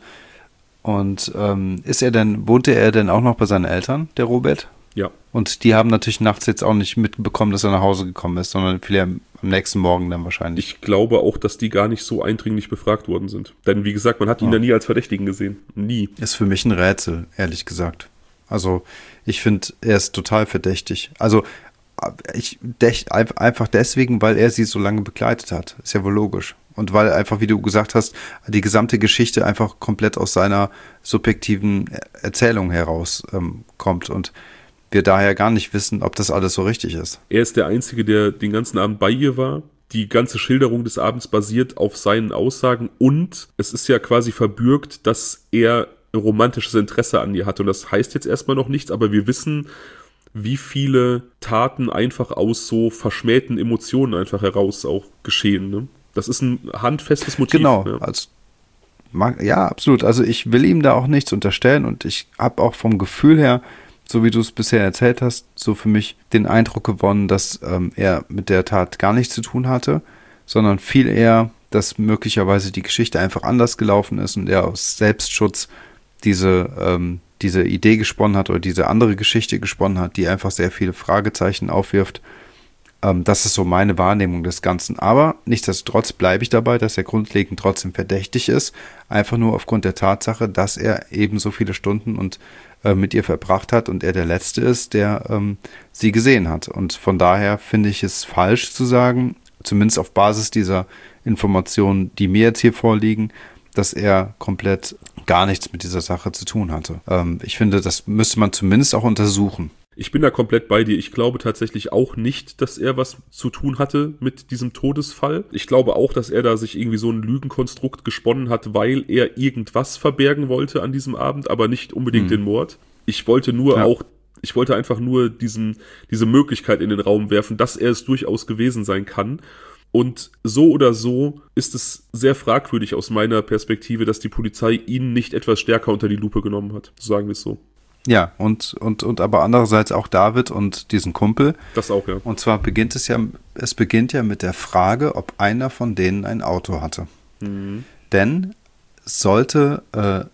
S2: Und wohnte er denn auch noch bei seinen Eltern, der Robert?
S1: Ja.
S2: Und die haben natürlich nachts jetzt auch nicht mitbekommen, dass er nach Hause gekommen ist, sondern am nächsten Morgen dann wahrscheinlich.
S1: Ich glaube auch, dass die gar nicht so eindringlich befragt worden sind. Denn wie gesagt, man hat ihn ja nie als Verdächtigen gesehen. Nie.
S2: Ist für mich ein Rätsel, ehrlich gesagt. Also ich finde, er ist total verdächtig. Also einfach deswegen, weil er sie so lange begleitet hat. Ist ja wohl logisch. Und weil einfach, wie du gesagt hast, die gesamte Geschichte einfach komplett aus seiner subjektiven Erzählung heraus kommt und wir daher gar nicht wissen, ob das alles so richtig ist.
S1: Er ist der Einzige, der den ganzen Abend bei ihr war. Die ganze Schilderung des Abends basiert auf seinen Aussagen und es ist ja quasi verbürgt, dass er romantisches Interesse an ihr hatte. Und das heißt jetzt erstmal noch nichts, aber wir wissen, wie viele Taten einfach aus so verschmähten Emotionen einfach heraus auch geschehen. Ne? Das ist ein handfestes Motiv.
S2: Genau,
S1: ja.
S2: Ja, absolut. Also ich will ihm da auch nichts unterstellen und ich habe auch vom Gefühl her, so wie du es bisher erzählt hast, so für mich den Eindruck gewonnen, dass er mit der Tat gar nichts zu tun hatte, sondern viel eher, dass möglicherweise die Geschichte einfach anders gelaufen ist und er aus Selbstschutz diese Idee gesponnen hat oder diese andere Geschichte gesponnen hat, die einfach sehr viele Fragezeichen aufwirft. Das ist so meine Wahrnehmung des Ganzen. Aber nichtsdestotrotz bleibe ich dabei, dass er grundlegend trotzdem verdächtig ist. Einfach nur aufgrund der Tatsache, dass er eben so viele Stunden und mit ihr verbracht hat und er der Letzte ist, der sie gesehen hat. Und von daher finde ich es falsch zu sagen, zumindest auf Basis dieser Informationen, die mir jetzt hier vorliegen, dass er komplett gar nichts mit dieser Sache zu tun hatte. Ich finde, das müsste man zumindest auch untersuchen.
S1: Ich bin da komplett bei dir. Ich glaube tatsächlich auch nicht, dass er was zu tun hatte mit diesem Todesfall. Ich glaube auch, dass er da sich irgendwie so ein Lügenkonstrukt gesponnen hat, weil er irgendwas verbergen wollte an diesem Abend, aber nicht unbedingt den Mord. Ich wollte einfach nur diese Möglichkeit in den Raum werfen, dass er es durchaus gewesen sein kann. Und so oder so ist es sehr fragwürdig aus meiner Perspektive, dass die Polizei ihn nicht etwas stärker unter die Lupe genommen hat. Sagen wir es so.
S2: Ja, und aber andererseits auch David und diesen Kumpel.
S1: Das auch, ja.
S2: Und zwar beginnt ja mit der Frage, ob einer von denen ein Auto hatte. Mhm. Denn sollten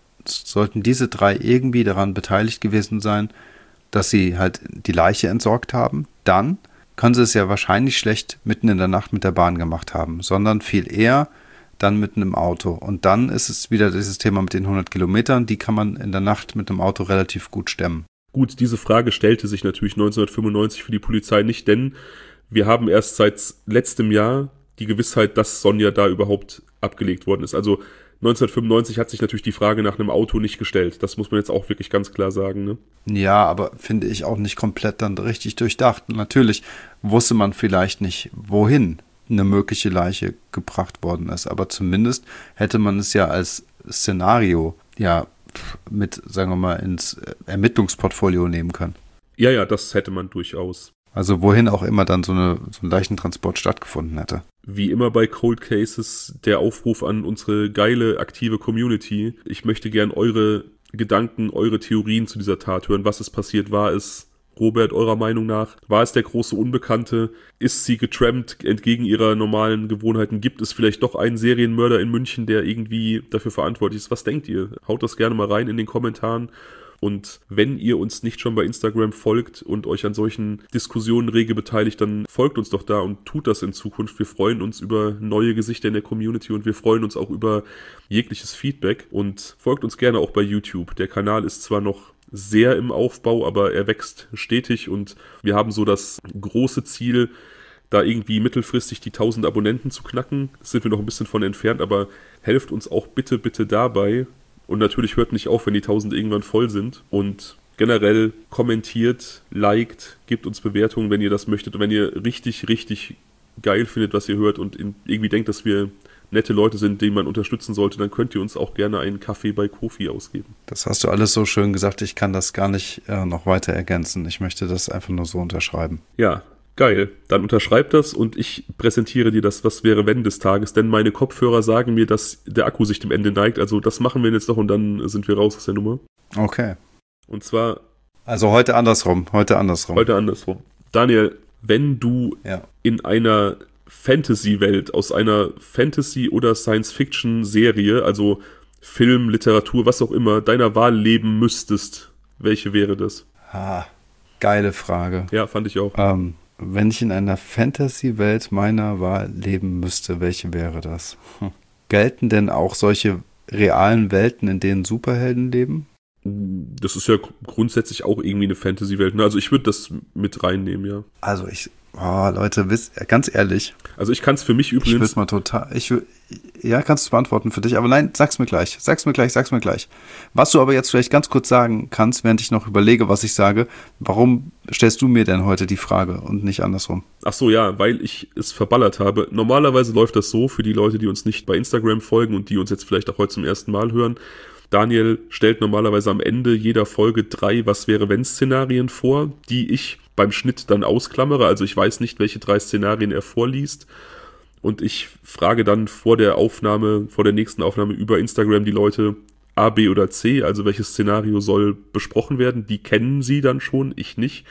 S2: diese drei irgendwie daran beteiligt gewesen sein, dass sie halt die Leiche entsorgt haben, dann können sie es ja wahrscheinlich schlecht mitten in der Nacht mit der Bahn gemacht haben, sondern viel eher dann mit einem Auto. Und dann ist es wieder dieses Thema mit den 100 Kilometern, die kann man in der Nacht mit einem Auto relativ gut stemmen.
S1: Gut, diese Frage stellte sich natürlich 1995 für die Polizei nicht, denn wir haben erst seit letztem Jahr die Gewissheit, dass Sonja da überhaupt abgelegt worden ist. Also 1995 hat sich natürlich die Frage nach einem Auto nicht gestellt. Das muss man jetzt auch wirklich ganz klar sagen, ne?
S2: Ja, aber finde ich auch nicht komplett dann richtig durchdacht. Natürlich wusste man vielleicht nicht, wohin eine mögliche Leiche gebracht worden ist. Aber zumindest hätte man es ja als Szenario ja mit, sagen wir mal, ins Ermittlungsportfolio nehmen können.
S1: Ja, das hätte man durchaus.
S2: Also wohin auch immer dann so ein Leichentransport stattgefunden hätte.
S1: Wie immer bei Cold Cases der Aufruf an unsere geile, aktive Community. Ich möchte gern eure Gedanken, eure Theorien zu dieser Tat hören. Was ist passiert? War es, Robert, eurer Meinung nach, war es der große Unbekannte? Ist sie getrampt entgegen ihrer normalen Gewohnheiten? Gibt es vielleicht doch einen Serienmörder in München, der irgendwie dafür verantwortlich ist? Was denkt ihr? Haut das gerne mal rein in den Kommentaren. Und wenn ihr uns nicht schon bei Instagram folgt und euch an solchen Diskussionen rege beteiligt, dann folgt uns doch da und tut das in Zukunft. Wir freuen uns über neue Gesichter in der Community und wir freuen uns auch über jegliches Feedback und folgt uns gerne auch bei YouTube. Der Kanal ist zwar noch sehr im Aufbau, aber er wächst stetig und wir haben so das große Ziel, da irgendwie mittelfristig die 1000 Abonnenten zu knacken. Das sind wir noch ein bisschen von entfernt, aber helft uns auch bitte dabei. Und natürlich hört nicht auf, wenn die 1000 irgendwann voll sind. Und generell kommentiert, liked, gebt uns Bewertungen, wenn ihr das möchtet. Und wenn ihr richtig geil findet, was ihr hört und irgendwie denkt, dass wir nette Leute sind, die man unterstützen sollte, dann könnt ihr uns auch gerne einen Kaffee bei Ko-fi ausgeben.
S2: Das hast du alles so schön gesagt, ich kann das gar nicht noch weiter ergänzen. Ich möchte das einfach nur so unterschreiben.
S1: Ja, geil. Dann unterschreib das und ich präsentiere dir das Was wäre wenn des Tages, denn meine Kopfhörer sagen mir, dass der Akku sich dem Ende neigt. Also das machen wir jetzt noch und dann sind wir raus aus der Nummer.
S2: Okay.
S1: Und zwar...
S2: Also heute andersrum.
S1: Daniel, wenn du in einer Fantasy-Welt, aus einer Fantasy- oder Science-Fiction-Serie, also Film, Literatur, was auch immer, deiner Wahl leben müsstest, welche wäre das?
S2: Geile Frage.
S1: Ja, fand ich auch.
S2: Wenn ich in einer Fantasy-Welt meiner Wahl leben müsste, welche wäre das? Gelten denn auch solche realen Welten, in denen Superhelden leben?
S1: Das ist ja grundsätzlich auch irgendwie eine Fantasy-Welt. Ne? Also ich würde das mit reinnehmen, ja.
S2: Also Leute, ganz ehrlich.
S1: Also ich kann es für mich
S2: Ich
S1: übrigens...
S2: würde mal total, ja, kannst du beantworten für dich, aber nein, sag's mir gleich. Was du aber jetzt vielleicht ganz kurz sagen kannst, während ich noch überlege, was ich sage, warum stellst du mir denn heute die Frage und nicht andersrum?
S1: Ach so, ja, weil ich es verballert habe. Normalerweise läuft das so für die Leute, die uns nicht bei Instagram folgen und die uns jetzt vielleicht auch heute zum ersten Mal hören. Daniel stellt normalerweise am Ende jeder Folge 3 Was-wäre-wenn-Szenarien vor, die ich beim Schnitt dann ausklammere. Also ich weiß nicht, welche 3 Szenarien er vorliest. Und ich frage dann vor der nächsten Aufnahme über Instagram die Leute A, B oder C, also welches Szenario soll besprochen werden. Die kennen sie dann schon, ich nicht.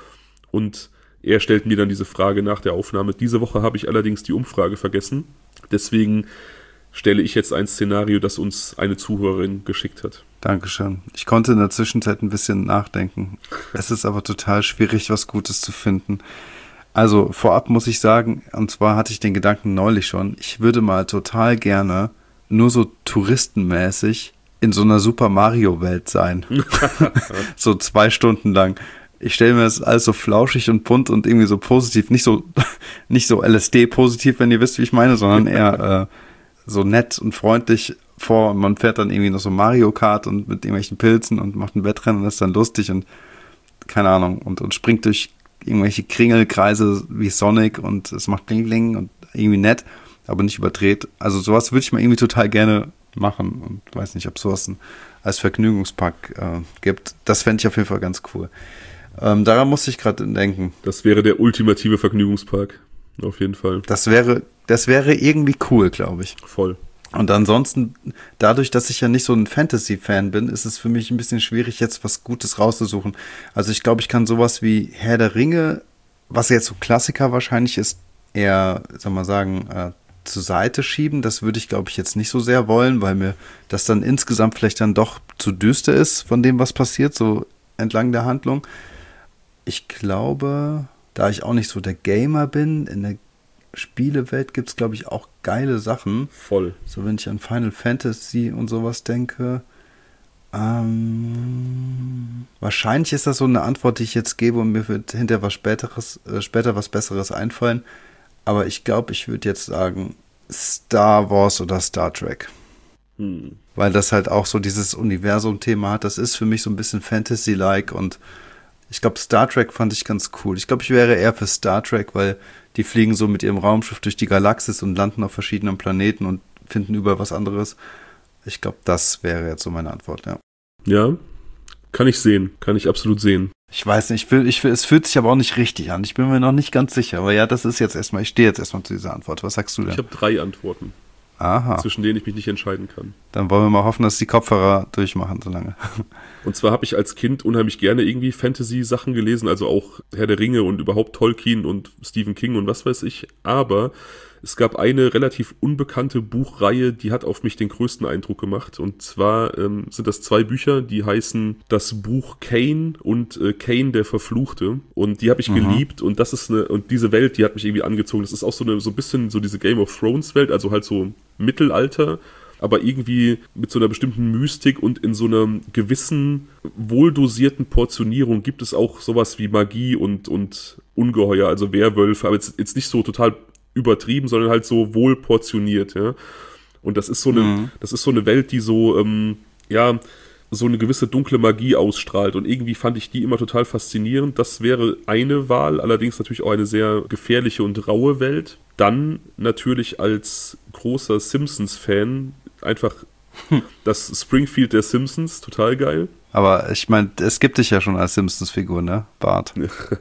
S1: Und er stellt mir dann diese Frage nach der Aufnahme. Diese Woche habe ich allerdings die Umfrage vergessen. Deswegen stelle ich jetzt ein Szenario, das uns eine Zuhörerin geschickt hat.
S2: Dankeschön. Ich konnte in der Zwischenzeit ein bisschen nachdenken. Es ist aber total schwierig, was Gutes zu finden. Also vorab muss ich sagen, und zwar hatte ich den Gedanken neulich schon, ich würde mal total gerne nur so touristenmäßig in so einer Super Mario-Welt sein. So 2 Stunden lang. Ich stelle mir das alles so flauschig und bunt und irgendwie so positiv, nicht so LSD-positiv, wenn ihr wisst, wie ich meine, sondern eher so nett und freundlich vor. Und man fährt dann irgendwie noch so Mario Kart und mit irgendwelchen Pilzen und macht ein Wettrennen und das ist dann lustig und keine Ahnung und springt durch irgendwelche Kringelkreise wie Sonic und es macht Kling und irgendwie nett, aber nicht überdreht. Also sowas würde ich mal irgendwie total gerne machen und weiß nicht, ob es sowas als Vergnügungspark gibt. Das fände ich auf jeden Fall ganz cool. Daran musste ich gerade denken.
S1: Das wäre der ultimative Vergnügungspark. Auf jeden Fall.
S2: Das wäre irgendwie cool, glaube ich.
S1: Voll.
S2: Und ansonsten, dadurch, dass ich ja nicht so ein Fantasy-Fan bin, ist es für mich ein bisschen schwierig, jetzt was Gutes rauszusuchen. Also ich glaube, ich kann sowas wie Herr der Ringe, was jetzt so Klassiker wahrscheinlich ist, eher, soll man sagen, zur Seite schieben. Das würde ich, glaube ich, jetzt nicht so sehr wollen, weil mir das dann insgesamt vielleicht dann doch zu düster ist von dem, was passiert, so entlang der Handlung. Ich glaube, da ich auch nicht so der Gamer bin, in der Spielewelt gibt es, glaube ich, auch geile Sachen.
S1: Voll.
S2: So, wenn ich an Final Fantasy und sowas denke. Wahrscheinlich ist das so eine Antwort, die ich jetzt gebe und mir wird hinterher später was Besseres einfallen. Aber ich glaube, ich würde jetzt sagen Star Wars oder Star Trek. Weil das halt auch so dieses Universum-Thema hat. Das ist für mich so ein bisschen Fantasy-like und ich glaube, Star Trek fand ich ganz cool. Ich glaube, ich wäre eher für Star Trek, weil die fliegen so mit ihrem Raumschiff durch die Galaxis und landen auf verschiedenen Planeten und finden über was anderes. Ich glaube, das wäre jetzt so meine Antwort, ja.
S1: Ja, kann ich sehen. Kann ich absolut sehen.
S2: Ich weiß nicht, es fühlt sich aber auch nicht richtig an. Ich bin mir noch nicht ganz sicher. Aber ja, das ist jetzt erstmal, ich stehe jetzt erstmal zu dieser Antwort. Was sagst du denn?
S1: Ich habe 3 Antworten.
S2: Aha.
S1: Zwischen denen ich mich nicht entscheiden kann.
S2: Dann wollen wir mal hoffen, dass die Kopfhörer durchmachen so lange.
S1: Und zwar habe ich als Kind unheimlich gerne irgendwie Fantasy-Sachen gelesen, also auch Herr der Ringe und überhaupt Tolkien und Stephen King und was weiß ich. Aber es gab eine relativ unbekannte Buchreihe, die hat auf mich den größten Eindruck gemacht. Und zwar sind das 2 Bücher, die heißen das Buch Kane und Kane der Verfluchte. Und die habe ich geliebt und und diese Welt, die hat mich irgendwie angezogen. Das ist auch so ein bisschen so diese Game of Thrones Welt, also halt so Mittelalter, aber irgendwie mit so einer bestimmten Mystik und in so einer gewissen, wohldosierten Portionierung gibt es auch sowas wie Magie und Ungeheuer, also Werwölfe, aber jetzt nicht so total übertrieben, sondern halt so wohl portioniert, ja. Und das ist so eine Welt, die so, so eine gewisse dunkle Magie ausstrahlt. Und irgendwie fand ich die immer total faszinierend. Das wäre eine Wahl, allerdings natürlich auch eine sehr gefährliche und raue Welt. Dann natürlich als großer Simpsons-Fan einfach das Springfield der Simpsons, total geil.
S2: Aber ich meine, es gibt dich ja schon als Simpsons-Figur, ne, Bart?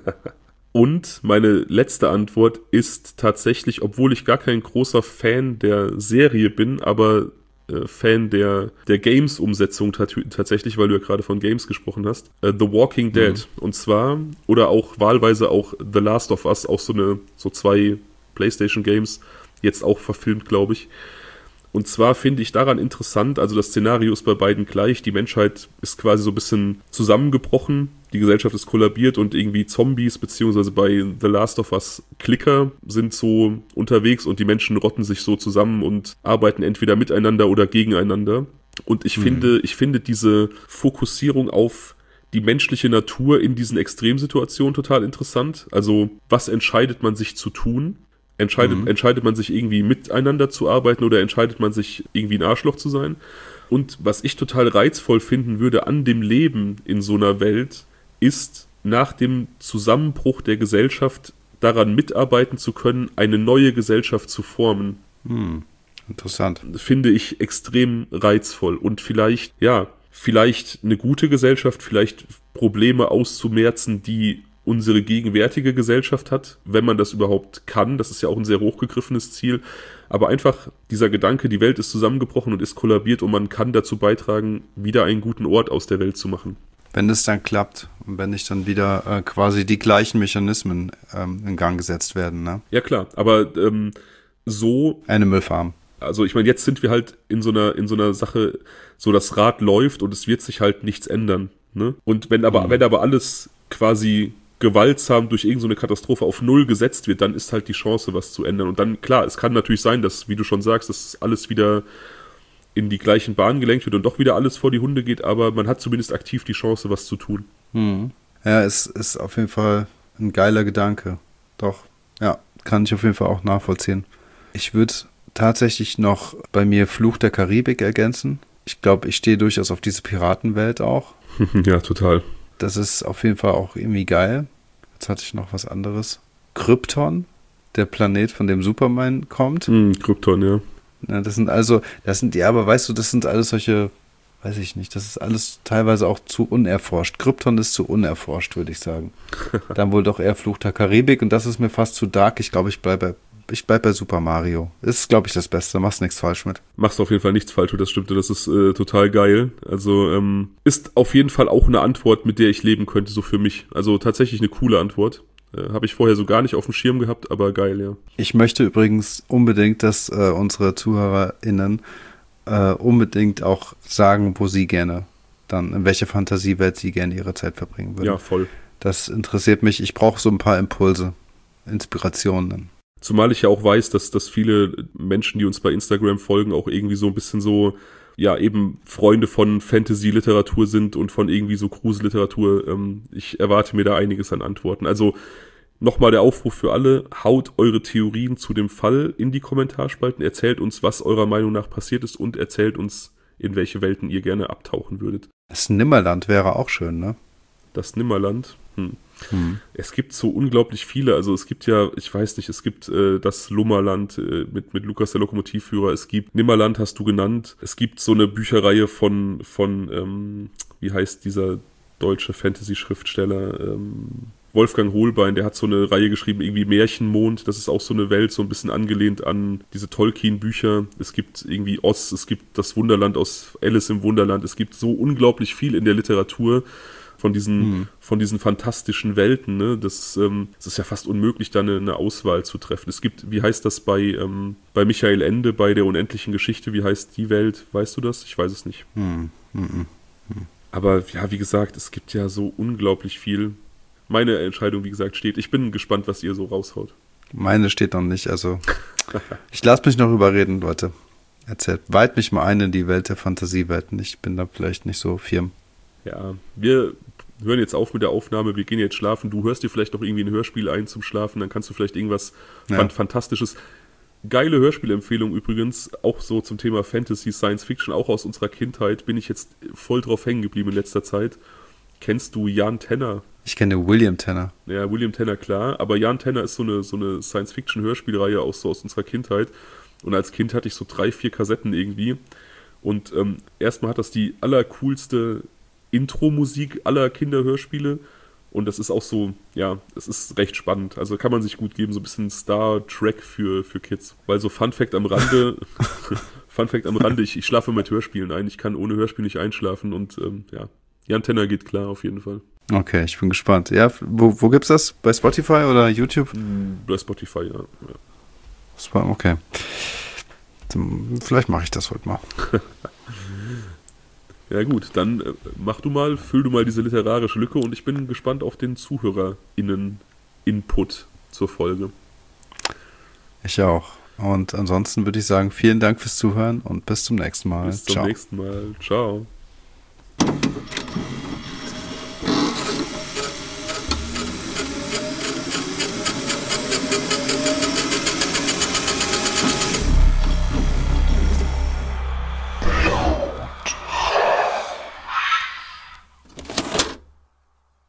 S1: Und meine letzte Antwort ist tatsächlich, obwohl ich gar kein großer Fan der Serie bin, aber Fan der Games-Umsetzung tatsächlich, weil du ja gerade von Games gesprochen hast, The Walking Dead. Und zwar, oder auch wahlweise auch The Last of Us, auch so 2 PlayStation-Games, jetzt auch verfilmt, glaube ich. Und zwar finde ich daran interessant, also das Szenario ist bei beiden gleich, die Menschheit ist quasi so ein bisschen zusammengebrochen die Gesellschaft ist kollabiert und irgendwie Zombies, beziehungsweise bei The Last of Us Clicker sind so unterwegs und die Menschen rotten sich so zusammen und arbeiten entweder miteinander oder gegeneinander. Und ich finde diese Fokussierung auf die menschliche Natur in diesen Extremsituationen total interessant. Also, was entscheidet man sich zu tun? Entscheidet man sich irgendwie miteinander zu arbeiten oder entscheidet man sich irgendwie ein Arschloch zu sein? Und was ich total reizvoll finden würde an dem Leben in so einer Welt, ist nach dem Zusammenbruch der Gesellschaft daran mitarbeiten zu können, eine neue Gesellschaft zu formen.
S2: Interessant.
S1: Finde ich extrem reizvoll und vielleicht eine gute Gesellschaft, vielleicht Probleme auszumerzen, die unsere gegenwärtige Gesellschaft hat, wenn man das überhaupt kann. Das ist ja auch ein sehr hochgegriffenes Ziel. Aber einfach dieser Gedanke, die Welt ist zusammengebrochen und ist kollabiert und man kann dazu beitragen, wieder einen guten Ort aus der Welt zu machen.
S2: Wenn es dann klappt und wenn nicht dann wieder quasi die gleichen Mechanismen in Gang gesetzt werden, ne?
S1: Ja klar, aber so...
S2: Animal Farm.
S1: Also ich meine, jetzt sind wir halt in so einer Sache, so das Rad läuft und es wird sich halt nichts ändern. Ne? Und wenn aber alles quasi gewaltsam durch irgendeine Katastrophe auf Null gesetzt wird, dann ist halt die Chance, was zu ändern. Und dann, klar, es kann natürlich sein, dass, wie du schon sagst, dass alles wieder in die gleichen Bahnen gelenkt wird und doch wieder alles vor die Hunde geht, aber man hat zumindest aktiv die Chance, was zu tun.
S2: Ja, es ist auf jeden Fall ein geiler Gedanke. Doch, ja, kann ich auf jeden Fall auch nachvollziehen. Ich würde tatsächlich noch bei mir Fluch der Karibik ergänzen. Ich glaube, ich stehe durchaus auf diese Piratenwelt auch.
S1: Ja, total.
S2: Das ist auf jeden Fall auch irgendwie geil. Jetzt hatte ich noch was anderes. Krypton, der Planet, von dem Superman kommt.
S1: Krypton, ja.
S2: Ja, aber weißt du, das sind alles solche, weiß ich nicht, das ist alles teilweise auch zu unerforscht. Krypton ist zu unerforscht, würde ich sagen. Dann wohl doch eher Fluch der Karibik und das ist mir fast zu dark. Ich glaube, ich bleibe bei Super Mario. Ist, glaube ich, das Beste. Machst nichts falsch mit.
S1: Machst auf jeden Fall nichts falsch, das stimmt. Das ist total geil. Also ist auf jeden Fall auch eine Antwort, mit der ich leben könnte, so für mich. Also tatsächlich eine coole Antwort. Habe ich vorher so gar nicht auf dem Schirm gehabt, aber geil, ja.
S2: Ich möchte übrigens unbedingt, dass unsere ZuhörerInnen unbedingt auch sagen, wo sie gerne dann, in welche Fantasiewelt sie gerne ihre Zeit verbringen würden.
S1: Ja, voll.
S2: Das interessiert mich. Ich brauche so ein paar Impulse, Inspirationen.
S1: Zumal ich ja auch weiß, dass viele Menschen, die uns bei Instagram folgen, auch irgendwie so ein bisschen so, ja, eben Freunde von Fantasy-Literatur sind und von irgendwie so Gruseliteratur. Ich erwarte mir da einiges an Antworten. Also nochmal der Aufruf für alle, haut eure Theorien zu dem Fall in die Kommentarspalten, erzählt uns, was eurer Meinung nach passiert ist und erzählt uns, in welche Welten ihr gerne abtauchen würdet.
S2: Das Nimmerland wäre auch schön, ne?
S1: Das Nimmerland? Es gibt so unglaublich viele, also es gibt ja, ich weiß nicht, es gibt das Lummerland mit Lukas der Lokomotivführer, es gibt Nimmerland, hast du genannt, es gibt so eine Bücherreihe von wie heißt dieser deutsche Fantasy-Schriftsteller, Wolfgang Hohlbein, der hat so eine Reihe geschrieben, irgendwie Märchenmond, das ist auch so eine Welt, so ein bisschen angelehnt an diese Tolkien-Bücher. Es gibt irgendwie Oz, es gibt das Wunderland aus Alice im Wunderland, es gibt so unglaublich viel in der Literatur von diesen fantastischen Welten, ne? Das ist ja fast unmöglich, da eine Auswahl zu treffen. Es gibt, wie heißt das bei Michael Ende, bei der unendlichen Geschichte, wie heißt die Welt? Weißt du das? Ich weiß es nicht. Aber ja, wie gesagt, es gibt ja so unglaublich viel. Meine Entscheidung, wie gesagt, steht. Ich bin gespannt, was ihr so raushaut.
S2: Meine steht noch nicht, also ich lasse mich noch überreden, Leute. Erzählt, weit mich mal ein in die Welt der Fantasiewelten. Ich bin da vielleicht nicht so firm.
S1: Ja, wir hören jetzt auf mit der Aufnahme, wir gehen jetzt schlafen. Du hörst dir vielleicht noch irgendwie ein Hörspiel ein zum Schlafen, dann kannst du vielleicht irgendwas Fantastisches. Geile Hörspielempfehlung übrigens, auch so zum Thema Fantasy, Science Fiction, auch aus unserer Kindheit, bin ich jetzt voll drauf hängen geblieben in letzter Zeit. Kennst du Jan Tenner?
S2: Ich kenne William Tenner.
S1: Ja, William Tenner, klar, aber Jan Tenner ist so eine Science Fiction Hörspielreihe auch so aus unserer Kindheit. Und als Kind hatte ich so 3-4 Kassetten irgendwie. Und erstmal hat das die allercoolste Intro-Musik aller Kinderhörspiele und das ist auch so, ja, es ist recht spannend, also kann man sich gut geben, so ein bisschen Star Trek für Kids, weil so Fun Fact am Rande, ich schlafe mit Hörspielen ein, ich kann ohne Hörspiel nicht einschlafen und ja, Jan Tenner geht klar auf jeden Fall.
S2: Okay, ich bin gespannt. Ja, wo gibt's das? Bei Spotify oder YouTube?
S1: Bei Spotify, ja.
S2: Okay. Vielleicht mache ich das heute mal.
S1: Ja gut, dann füll du mal diese literarische Lücke und ich bin gespannt auf den ZuhörerInnen-Input zur Folge.
S2: Ich auch. Und ansonsten würde ich sagen, vielen Dank fürs Zuhören und bis zum nächsten Mal.
S1: Bis zum nächsten Mal. Ciao.